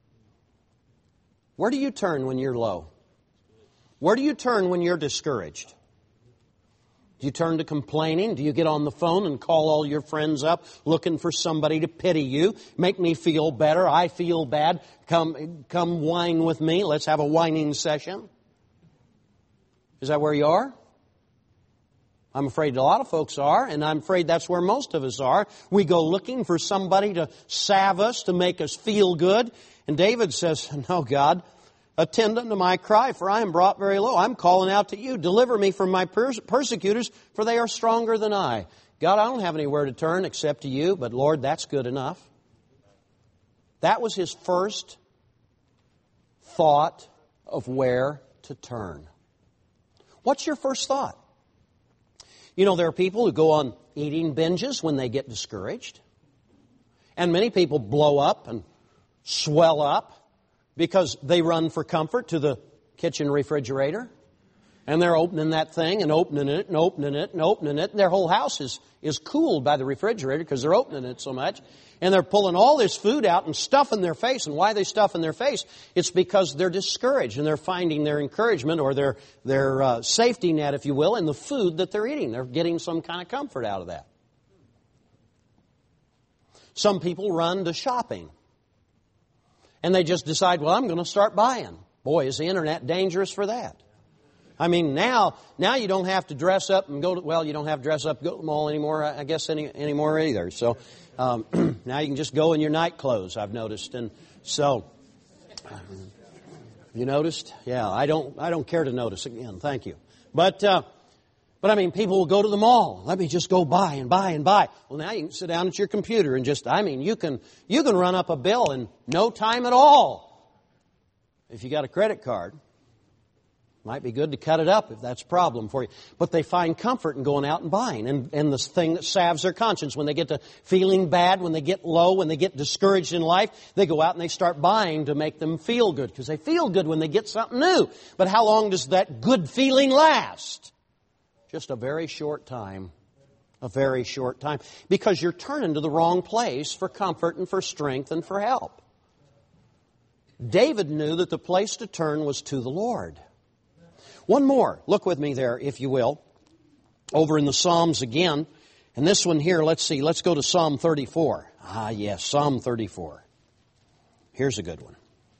Where do you turn when you're low? Where do you turn when you're discouraged? Do you turn to complaining? Do you get on the phone and call all your friends up looking for somebody to pity you? Make me feel better. I feel bad. Come whine with me. Let's have a whining session. Is that where you are? I'm afraid a lot of folks are, and I'm afraid that's where most of us are. We go looking for somebody to salve us, to make us feel good. And David says, no, God, attend unto my cry, for I am brought very low. I'm calling out to you. Deliver me from my persecutors, for they are stronger than I. God, I don't have anywhere to turn except to you, but Lord, that's good enough. That was his first thought of where to turn. What's your first thought? You know, there are people who go on eating binges when they get discouraged. And many people blow up and swell up because they run for comfort to the kitchen refrigerator. And they're opening that thing and opening it and opening it and opening it. And their whole house is cooled by the refrigerator because they're opening it so much. And they're pulling all this food out and stuffing their face. And why are they stuffing their face? It's because they're discouraged and they're finding their encouragement or their safety net, if you will, in the food that they're eating. They're getting some kind of comfort out of that. Some people run to shopping. And they just decide, well, I'm going to start buying. Boy, is the internet dangerous for that. I mean, now you don't have to dress up and go to, well, you don't have to dress up and go to the mall anymore, I guess, anymore either. So, now you can just go in your night clothes, I've noticed. And so, you noticed? Yeah, I don't care to notice again. Thank you. But I mean, people will go to the mall. Let me just go buy and buy and buy. Well, now you can sit down at your computer and just, I mean, you can run up a bill in no time at all. If you got a credit card. Might be good to cut it up if that's a problem for you. But they find comfort in going out and buying. And the thing that salves their conscience, when they get to feeling bad, when they get low, when they get discouraged in life, they go out and they start buying to make them feel good. Because they feel good when they get something new. But how long does that good feeling last? Just a very short time. A very short time. Because you're turning to the wrong place for comfort and for strength and for help. David knew that the place to turn was to the Lord. One more. Look with me there, if you will. Over in the Psalms again. And this one here, let's see. Let's go to Psalm 34. Ah, yes, Psalm 34. Here's a good one.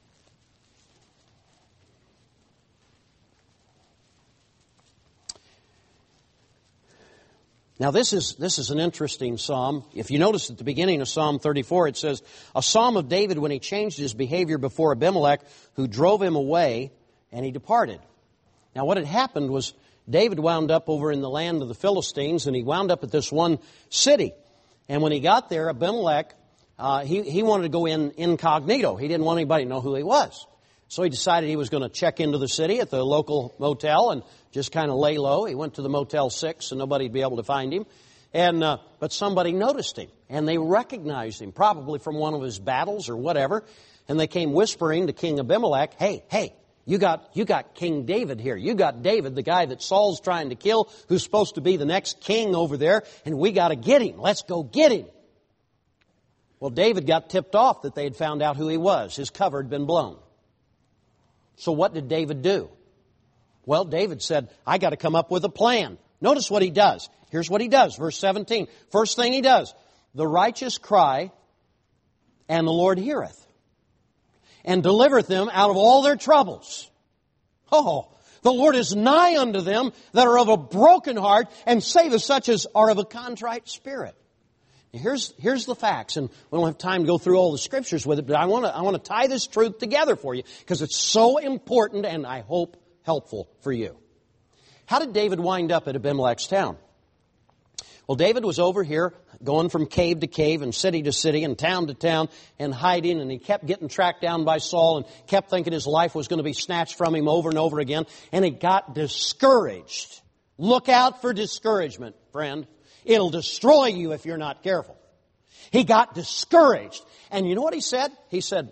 Now this is an interesting psalm. If you notice at the beginning of Psalm 34, it says, a psalm of David when he changed his behavior before Abimelech, who drove him away, and he departed. Now what had happened was David wound up over in the land of the Philistines, and he wound up at this one city. And when he got there, Abimelech, he wanted to go in incognito. He didn't want anybody to know who he was. So he decided he was going to check into the city at the local motel and just kind of lay low. He went to the Motel 6 and nobody'd be able to find him. But somebody noticed him, and they recognized him, probably from one of his battles or whatever. And they came whispering to King Abimelech, hey, you got King David here. You got David, the guy that Saul's trying to kill, who's supposed to be the next king over there, and we got to get him. Let's go get him. Well, David got tipped off that they had found out who he was. His cover had been blown. So what did David do? Well, David said, I got to come up with a plan. Notice what he does. Here's what he does. Verse 17. First thing he does. The righteous cry, and the Lord heareth, and delivereth them out of all their troubles. Oh, the Lord is nigh unto them that are of a broken heart, and saveth such as are of a contrite spirit. Here's the facts, and we don't have time to go through all the scriptures with it, but I want to tie this truth together for you because it's so important and I hope helpful for you. How did David wind up at Abimelech's town? Well, David was over here going from cave to cave and city to city and town to town and hiding, and he kept getting tracked down by Saul and kept thinking his life was going to be snatched from him over and over again, and he got discouraged. Look out for discouragement, friend. It'll destroy you if you're not careful. He got discouraged. And you know what he said? He said,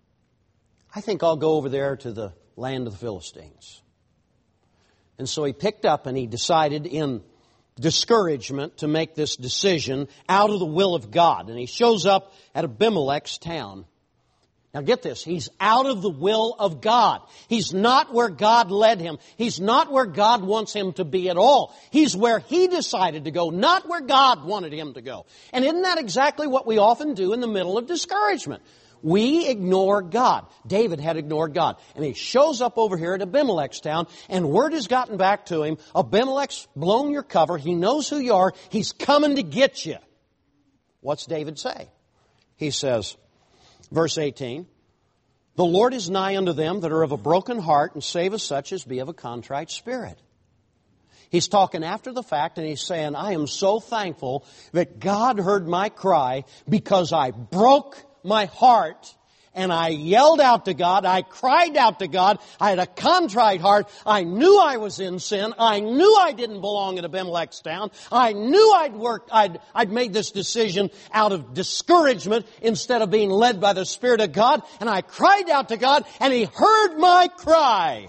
I think I'll go over there to the land of the Philistines. And so he picked up and he decided in discouragement to make this decision out of the will of God. And he shows up at Abimelech's town. Now get this, he's out of the will of God. He's not where God led him. He's not where God wants him to be at all. He's where he decided to go, not where God wanted him to go. And isn't that exactly what we often do in the middle of discouragement? We ignore God. David had ignored God. And he shows up over here at Abimelech's town, and word has gotten back to him. Abimelech's blown your cover. He knows who you are. He's coming to get you. What's David say? He says, verse 18, the Lord is nigh unto them that are of a broken heart, and saveth such as be of a contrite spirit. He's talking after the fact, and he's saying, I am so thankful that God heard my cry because I broke my heart and I yelled out to God. I cried out to God. I had a contrite heart. I knew I was in sin. I knew I didn't belong in Abimelech's town. I knew I'd made this decision out of discouragement instead of being led by the Spirit of God. And I cried out to God, and He heard my cry.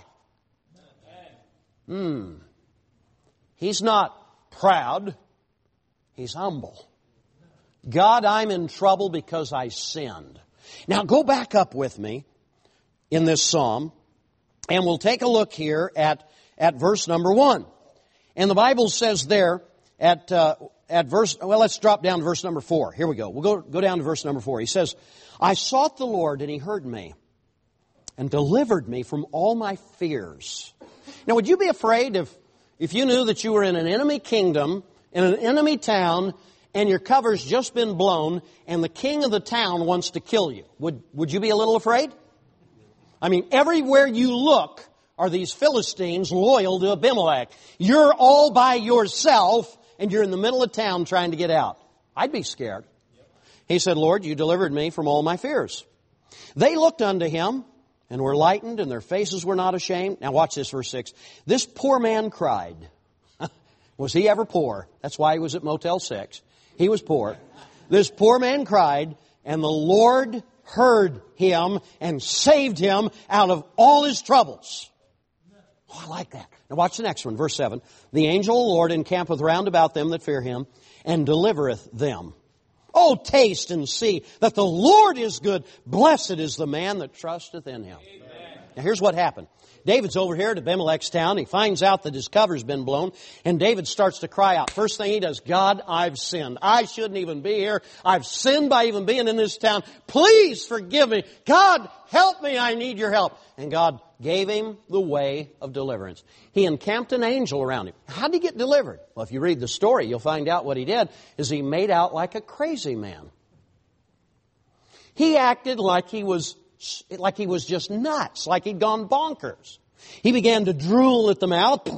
He's not proud. He's humble. God, I'm in trouble because I sinned. Now go back up with me in this psalm, and we'll take a look here at verse number 1. And the Bible says there at verse, well, let's drop down to verse number 4. Here we go. We'll go down to verse number 4. He says, I sought the Lord, and He heard me, and delivered me from all my fears. Now, would you be afraid if you knew that you were in an enemy kingdom, in an enemy town, and your cover's just been blown, and the king of the town wants to kill you? Would you be a little afraid? I mean, everywhere you look are these Philistines loyal to Abimelech. You're all by yourself, and you're in the middle of town trying to get out. I'd be scared. He said, Lord, you delivered me from all my fears. They looked unto him, and were lightened, and their faces were not ashamed. Now watch this, verse 6. This poor man cried. Was he ever poor? That's why he was at Motel 6. He was poor. This poor man cried, and the Lord heard him and saved him out of all his troubles. Oh, I like that. Now watch the next one, verse 7. The angel of the Lord encampeth round about them that fear him, and delivereth them. Oh, taste and see that the Lord is good. Blessed is the man that trusteth in him. Amen. Now here's what happened. David's over here at Abimelech's town. He finds out that his cover's been blown, and David starts to cry out. First thing he does, God, I've sinned. I shouldn't even be here. I've sinned by even being in this town. Please forgive me. God, help me. I need your help. And God gave him the way of deliverance. He encamped an angel around him. How did he get delivered? Well, if you read the story, you'll find out what he did is he made out like a crazy man. He acted like he was just nuts, like he'd gone bonkers. He began to drool at the mouth.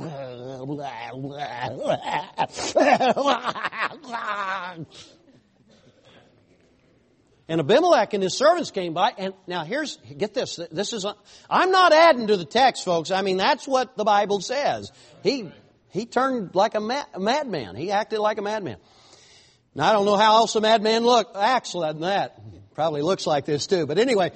And Abimelech and his servants came by, and now get this, I'm not adding to the text, folks. I mean, that's what the Bible says. He turned like a madman. He acted like a madman. Now, I don't know how else a madman acts like that. Probably looks like this too. But anyway,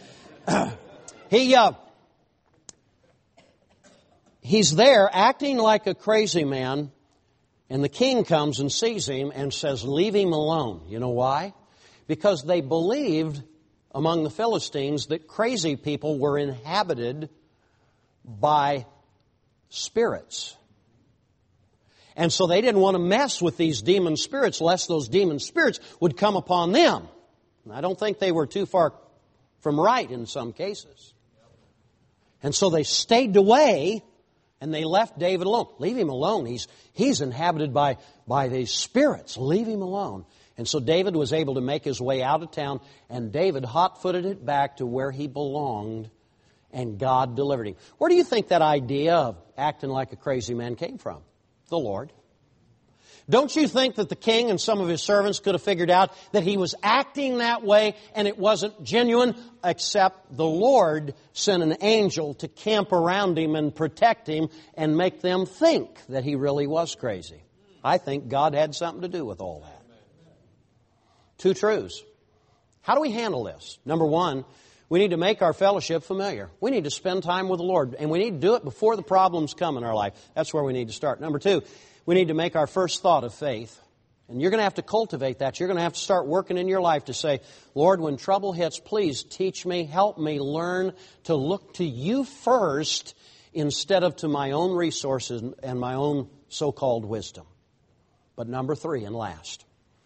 he's there acting like a crazy man, and the king comes and sees him and says, leave him alone. You know why? Because they believed among the Philistines that crazy people were inhabited by spirits. And so they didn't want to mess with these demon spirits lest those demon spirits would come upon them. And I don't think they were too far from right in some cases. And so they stayed away and they left David alone. Leave him alone. He's inhabited by these spirits. Leave him alone. And so David was able to make his way out of town, and David hot-footed it back to where he belonged, and God delivered him. Where do you think that idea of acting like a crazy man came from? The Lord. Don't you think that the king and some of his servants could have figured out that he was acting that way and it wasn't genuine, except the Lord sent an angel to camp around him and protect him and make them think that he really was crazy? I think God had something to do with all that. Two truths. How do we handle this? Number one, we need to make our fellowship familiar. We need to spend time with the Lord, and we need to do it before the problems come in our life. That's where we need to start. Number two, we need to make our first thought of faith. And you're going to have to cultivate that. You're going to have to start working in your life to say, Lord, when trouble hits, please teach me, help me learn to look to you first instead of to my own resources and my own so-called wisdom. But number three and last.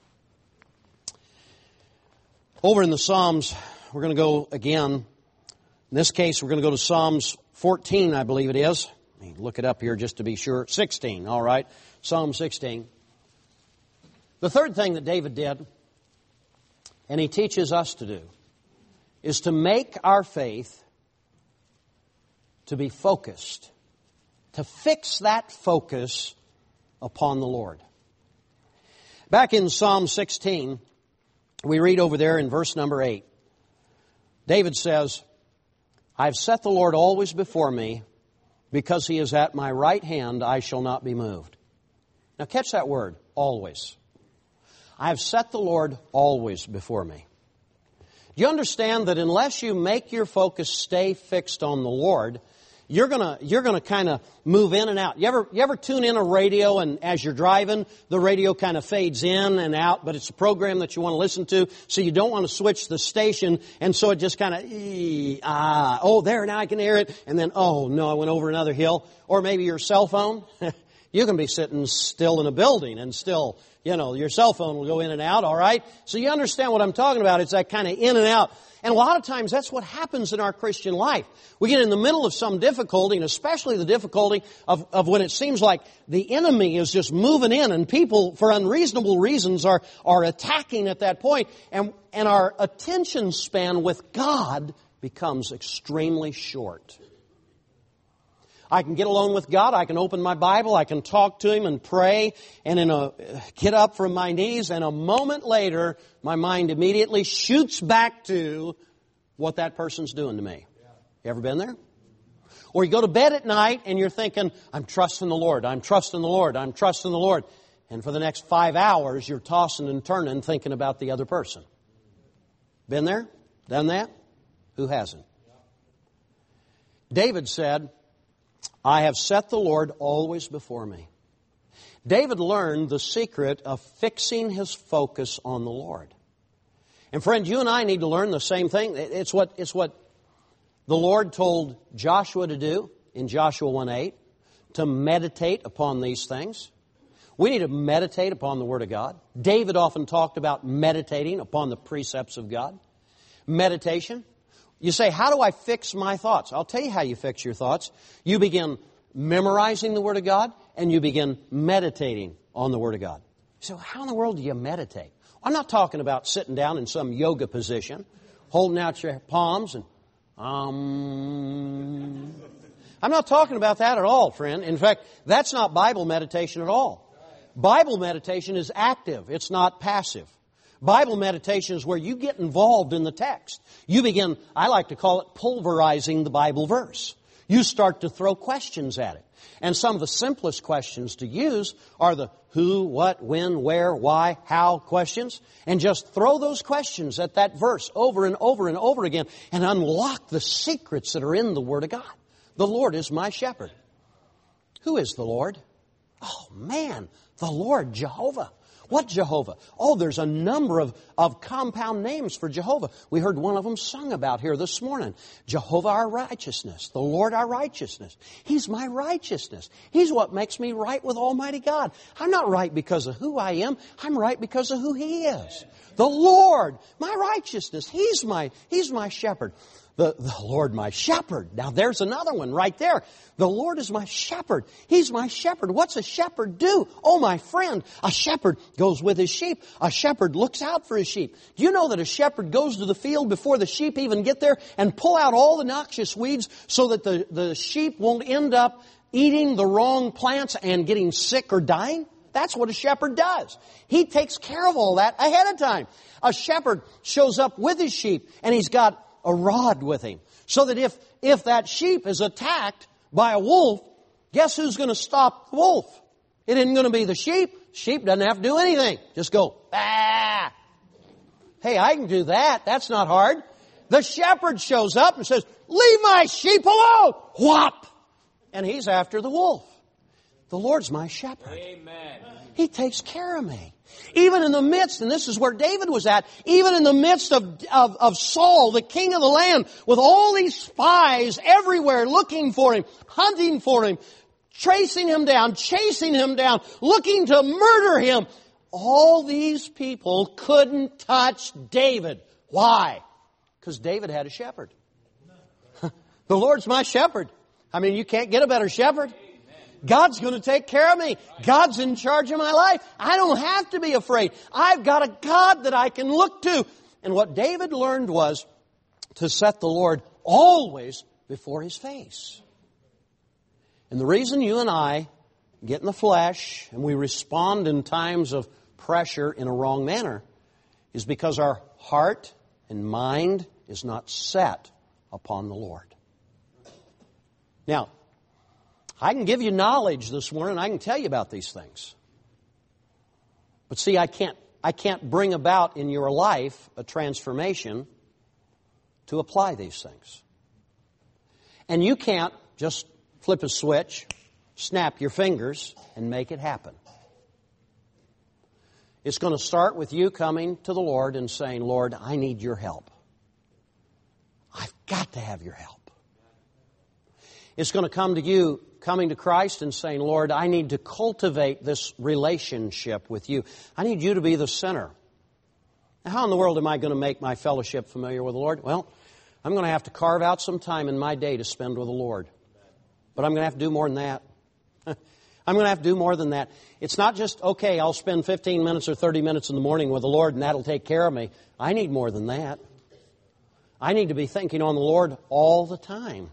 Over in the Psalms, we're going to go again. In this case, we're going to go to Psalms 14, I believe it is. Let me look it up here just to be sure. 16, all right. Psalm 16. The third thing that David did, and he teaches us to do, is to make our faith to be focused, to fix that focus upon the Lord. Back in Psalm 16, we read over there in verse number 8, David says, I've set the Lord always before me, because He is at my right hand, I shall not be moved. Now catch that word, always. I have set the Lord always before me. Do you understand that unless you make your focus stay fixed on the Lord, you're gonna kind of move in and out. You ever tune in a radio, and as you're driving, the radio kind of fades in and out, but it's a program that you want to listen to, so you don't want to switch the station, and so it just kind of, oh, there, now I can hear it, and then, oh, no, I went over another hill. Or maybe your cell phone. You can be sitting still in a building and still, your cell phone will go in and out, all right? So you understand what I'm talking about. It's that kind of in and out. And a lot of times that's what happens in our Christian life. We get in the middle of some difficulty, and especially the difficulty of when it seems like the enemy is just moving in, and people, for unreasonable reasons, are attacking at that point. And our attention span with God becomes extremely short. I can get alone with God, I can open my Bible, I can talk to Him and pray, and get up from my knees, and a moment later, my mind immediately shoots back to what that person's doing to me. You ever been there? Or you go to bed at night and you're thinking, I'm trusting the Lord, I'm trusting the Lord, I'm trusting the Lord. And for the next 5 hours, you're tossing and turning thinking about the other person. Been there? Done that? Who hasn't? David said, I have set the Lord always before me. David learned the secret of fixing his focus on the Lord. And friend, you and I need to learn the same thing. It's what the Lord told Joshua to do in Joshua 1:8, to meditate upon these things. We need to meditate upon the Word of God. David often talked about meditating upon the precepts of God. Meditation. You say, how do I fix my thoughts? I'll tell you how you fix your thoughts. You begin memorizing the Word of God, and you begin meditating on the Word of God. So how in the world do you meditate? I'm not talking about sitting down in some yoga position, holding out your palms and I'm not talking about that at all, friend. In fact, that's not Bible meditation at all. Bible meditation is active. It's not passive. Bible meditation is where you get involved in the text. You begin, I like to call it pulverizing the Bible verse. You start to throw questions at it. And some of the simplest questions to use are the who, what, when, where, why, how questions. And just throw those questions at that verse over and over and over again and unlock the secrets that are in the Word of God. The Lord is my shepherd. Who is the Lord? Oh man, the Lord Jehovah. What Jehovah? Oh, there's a number of compound names for Jehovah. We heard one of them sung about here this morning. Jehovah our righteousness. The Lord our righteousness. He's my righteousness. He's what makes me right with Almighty God. I'm not right because of who I am. I'm right because of who He is. The Lord, my righteousness. He's my shepherd. The Lord my shepherd. Now there's another one right there. The Lord is my shepherd. He's my shepherd. What's a shepherd do? Oh, my friend, a shepherd goes with his sheep. A shepherd looks out for his sheep. Do you know that a shepherd goes to the field before the sheep even get there and pull out all the noxious weeds so that the sheep won't end up eating the wrong plants and getting sick or dying? That's what a shepherd does. He takes care of all that ahead of time. A shepherd shows up with his sheep and he's got a rod with him. So that if that sheep is attacked by a wolf, guess who's going to stop the wolf? It isn't going to be the sheep. Sheep doesn't have to do anything. Just go, ah. Hey, I can do that. That's not hard. The shepherd shows up and says, leave my sheep alone. Whop. And he's after the wolf. The Lord's my shepherd. Amen. He takes care of me. Even in the midst, and this is where David was at, even in the midst of Saul, the king of the land, with all these spies everywhere looking for him, hunting for him, chasing him down, looking to murder him. All these people couldn't touch David. Why? Because David had a shepherd. The Lord's my shepherd. I mean, you can't get a better shepherd. God's going to take care of me. God's in charge of my life. I don't have to be afraid. I've got a God that I can look to. And what David learned was to set the Lord always before His face. And the reason you and I get in the flesh and we respond in times of pressure in a wrong manner is because our heart and mind is not set upon the Lord. Now, I can give you knowledge this morning. I can tell you about these things. But see, I can't bring about in your life a transformation to apply these things. And you can't just flip a switch, snap your fingers, and make it happen. It's going to start with you coming to the Lord and saying, Lord, I need your help. I've got to have your help. It's going to come to you coming to Christ and saying, Lord, I need to cultivate this relationship with you. I need you to be the center. Now, how in the world am I going to make my fellowship familiar with the Lord? Well, I'm going to have to carve out some time in my day to spend with the Lord. But I'm going to have to do more than that. I'm going to have to do more than that. It's not just, okay, I'll spend 15 minutes or 30 minutes in the morning with the Lord and that'll take care of me. I need more than that. I need to be thinking on the Lord all the time.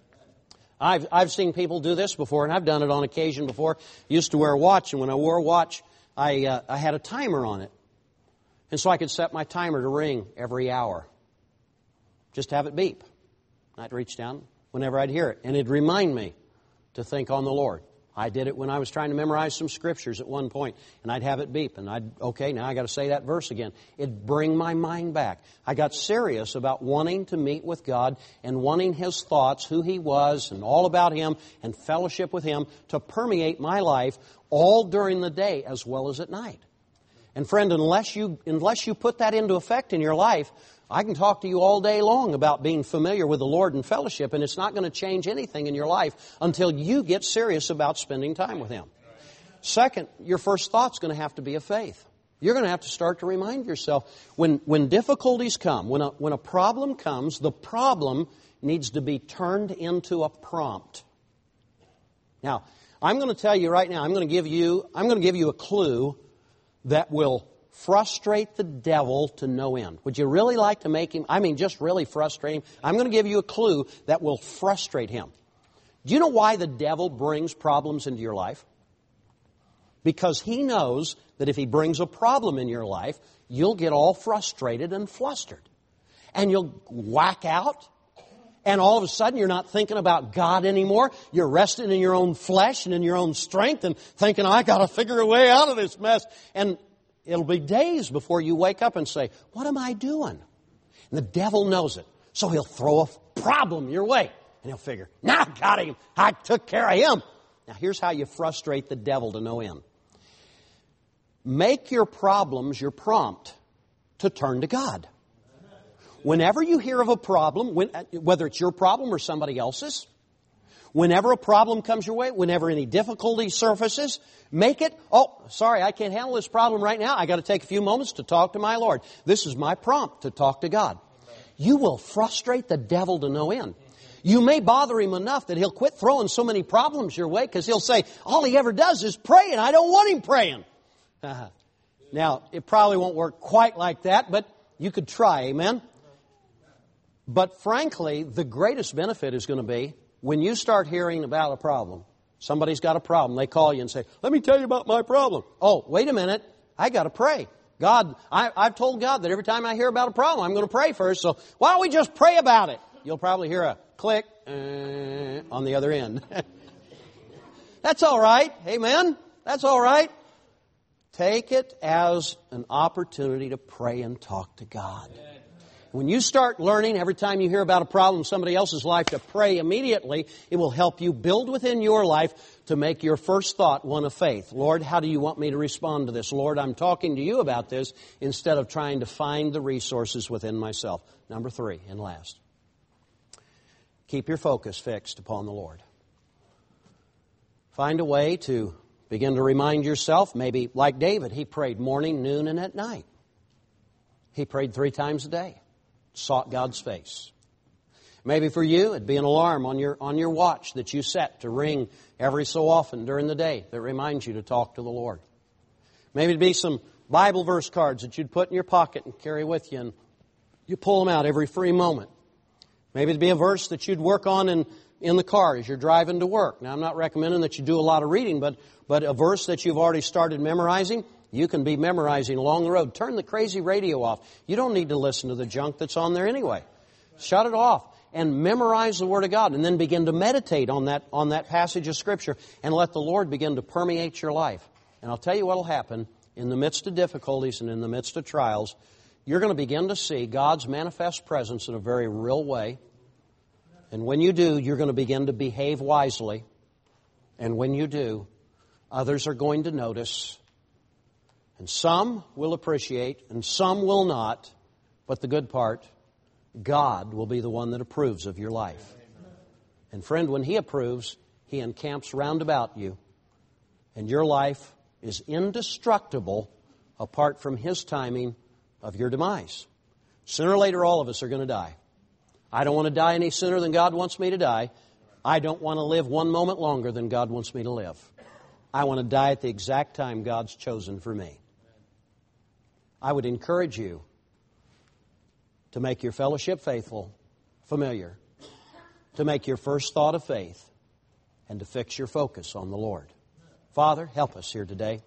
I've seen people do this before, and I've done it on occasion before. I used to wear a watch, and when I wore a watch, I had a timer on it. And so I could set my timer to ring every hour. Just have it beep. I'd reach down whenever I'd hear it, and it'd remind me to think on the Lord. I did it when I was trying to memorize some scriptures at one point, and I'd have it beep, and okay, now I got to say that verse again. It'd bring my mind back. I got serious about wanting to meet with God and wanting His thoughts, who He was, and all about Him, and fellowship with Him to permeate my life all during the day as well as at night. And friend, unless you put that into effect in your life, I can talk to you all day long about being familiar with the Lord and fellowship, and it's not going to change anything in your life until you get serious about spending time with Him. Second, your first thought's going to have to be of faith. You're going to have to start to remind yourself, when difficulties come, when a problem comes, the problem needs to be turned into a prompt. Now, I'm going to tell you right now, I'm going to give you a clue that will frustrate the devil to no end. Would you really like to make him, just really frustrate him? I'm going to give you a clue that will frustrate him. Do you know why the devil brings problems into your life? Because he knows that if he brings a problem in your life, you'll get all frustrated and flustered. And you'll whack out. And all of a sudden you're not thinking about God anymore. You're resting in your own flesh and in your own strength and thinking, I got to figure a way out of this mess. And it'll be days before you wake up and say, what am I doing? And the devil knows it. So he'll throw a problem your way. And he'll figure, now I got him. I took care of him. Now here's how you frustrate the devil to no end. Make your problems your prompt to turn to God. Whenever you hear of a problem, whether it's your problem or somebody else's, whenever a problem comes your way, whenever any difficulty surfaces, make it, oh, sorry, I can't handle this problem right now. I got to take a few moments to talk to my Lord. This is my prompt to talk to God. You will frustrate the devil to no end. You may bother him enough that he'll quit throwing so many problems your way because he'll say, all he ever does is pray and I don't want him praying. Now, it probably won't work quite like that, but you could try, amen? But frankly, the greatest benefit is going to be when you start hearing about a problem. Somebody's got a problem. They call you and say, let me tell you about my problem. Oh, wait a minute. I got to pray. God, I've told God that every time I hear about a problem, I'm going to pray first. So why don't we just pray about it? You'll probably hear a click on the other end. That's all right. Amen. That's all right. Take it as an opportunity to pray and talk to God. When you start learning every time you hear about a problem in somebody else's life to pray immediately, it will help you build within your life to make your first thought one of faith. Lord, how do you want me to respond to this? Lord, I'm talking to you about this instead of trying to find the resources within myself. Number 3 and last. Keep your focus fixed upon the Lord. Find a way to begin to remind yourself, maybe like David, he prayed morning, noon, and at night. He prayed 3 times a day. Sought God's face. Maybe for you, it'd be an alarm on your watch that you set to ring every so often during the day that reminds you to talk to the Lord. Maybe it'd be some Bible verse cards that you'd put in your pocket and carry with you, and you pull them out every free moment. Maybe it'd be a verse that you'd work on in the car as you're driving to work. Now, I'm not recommending that you do a lot of reading, but a verse that you've already started memorizing, you can be memorizing along the road. Turn the crazy radio off. You don't need to listen to the junk that's on there anyway. Shut it off and memorize the Word of God, and then begin to meditate on that passage of Scripture and let the Lord begin to permeate your life. And I'll tell you what will happen in the midst of difficulties and in the midst of trials. You're going to begin to see God's manifest presence in a very real way. And when you do, you're going to begin to behave wisely. And when you do, others are going to notice. And some will appreciate, and some will not. But the good part, God will be the one that approves of your life. And friend, when He approves, He encamps round about you. And your life is indestructible apart from His timing of your demise. Sooner or later, all of us are going to die. I don't want to die any sooner than God wants me to die. I don't want to live one moment longer than God wants me to live. I want to die at the exact time God's chosen for me. I would encourage you to make your fellowship faithful, familiar, to make your first thought of faith, and to fix your focus on the Lord. Father, help us here today.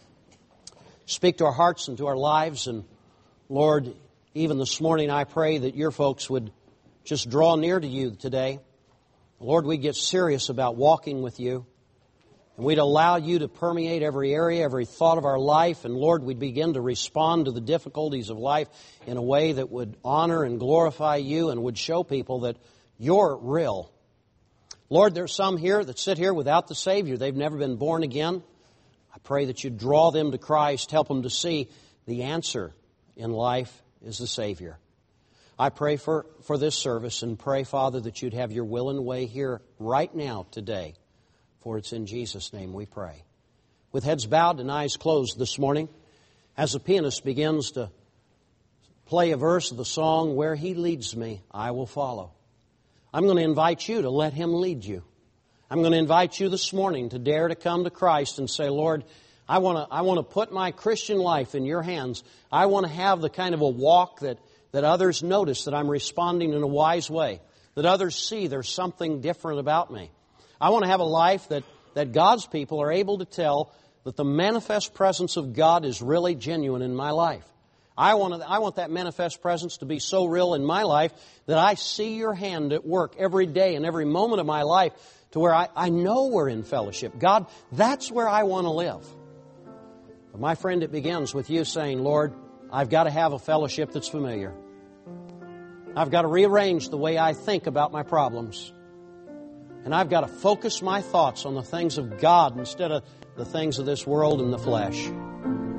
Speak to our hearts and to our lives, and Lord, even this morning I pray that your folks would just draw near to you today. Lord, we get serious about walking with you. And we'd allow you to permeate every area, every thought of our life. And Lord, we'd begin to respond to the difficulties of life in a way that would honor and glorify you and would show people that you're real. Lord, there's some here that sit here without the Savior. They've never been born again. I pray that you draw them to Christ, help them to see the answer in life is the Savior. I pray for this service and pray, Father, that you'd have your will and way here right now today. For it's in Jesus' name we pray. With heads bowed and eyes closed this morning, as the pianist begins to play a verse of the song, Where He Leads Me, I Will Follow. I'm going to invite you to let Him lead you. I'm going to invite you this morning to dare to come to Christ and say, Lord, I want to put my Christian life in your hands. I want to have the kind of a walk that others notice that I'm responding in a wise way, that others see there's something different about me. I want to have a life that God's people are able to tell that the manifest presence of God is really genuine in my life. I want that manifest presence to be so real in my life that I see your hand at work every day and every moment of my life to where I know we're in fellowship. God, that's where I want to live. But my friend, it begins with you saying, Lord, I've got to have a fellowship that's familiar. I've got to rearrange the way I think about my problems. And I've got to focus my thoughts on the things of God instead of the things of this world and the flesh.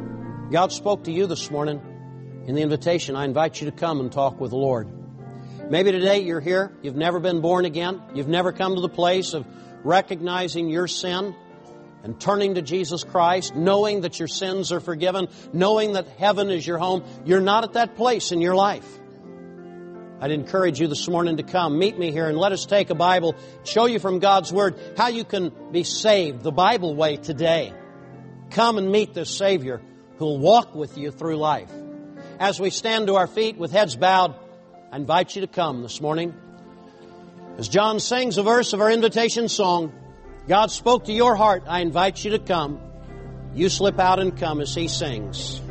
God spoke to you this morning in the invitation. I invite you to come and talk with the Lord. Maybe today you're here, you've never been born again, you've never come to the place of recognizing your sin and turning to Jesus Christ, knowing that your sins are forgiven, knowing that heaven is your home. You're not at that place in your life. I'd encourage you this morning to come, meet me here, and let us take a Bible, show you from God's Word how you can be saved the Bible way today. Come and meet this Savior who will walk with you through life. As we stand to our feet with heads bowed, I invite you to come this morning. As John sings a verse of our invitation song, God spoke to your heart. I invite you to come. You slip out and come as he sings.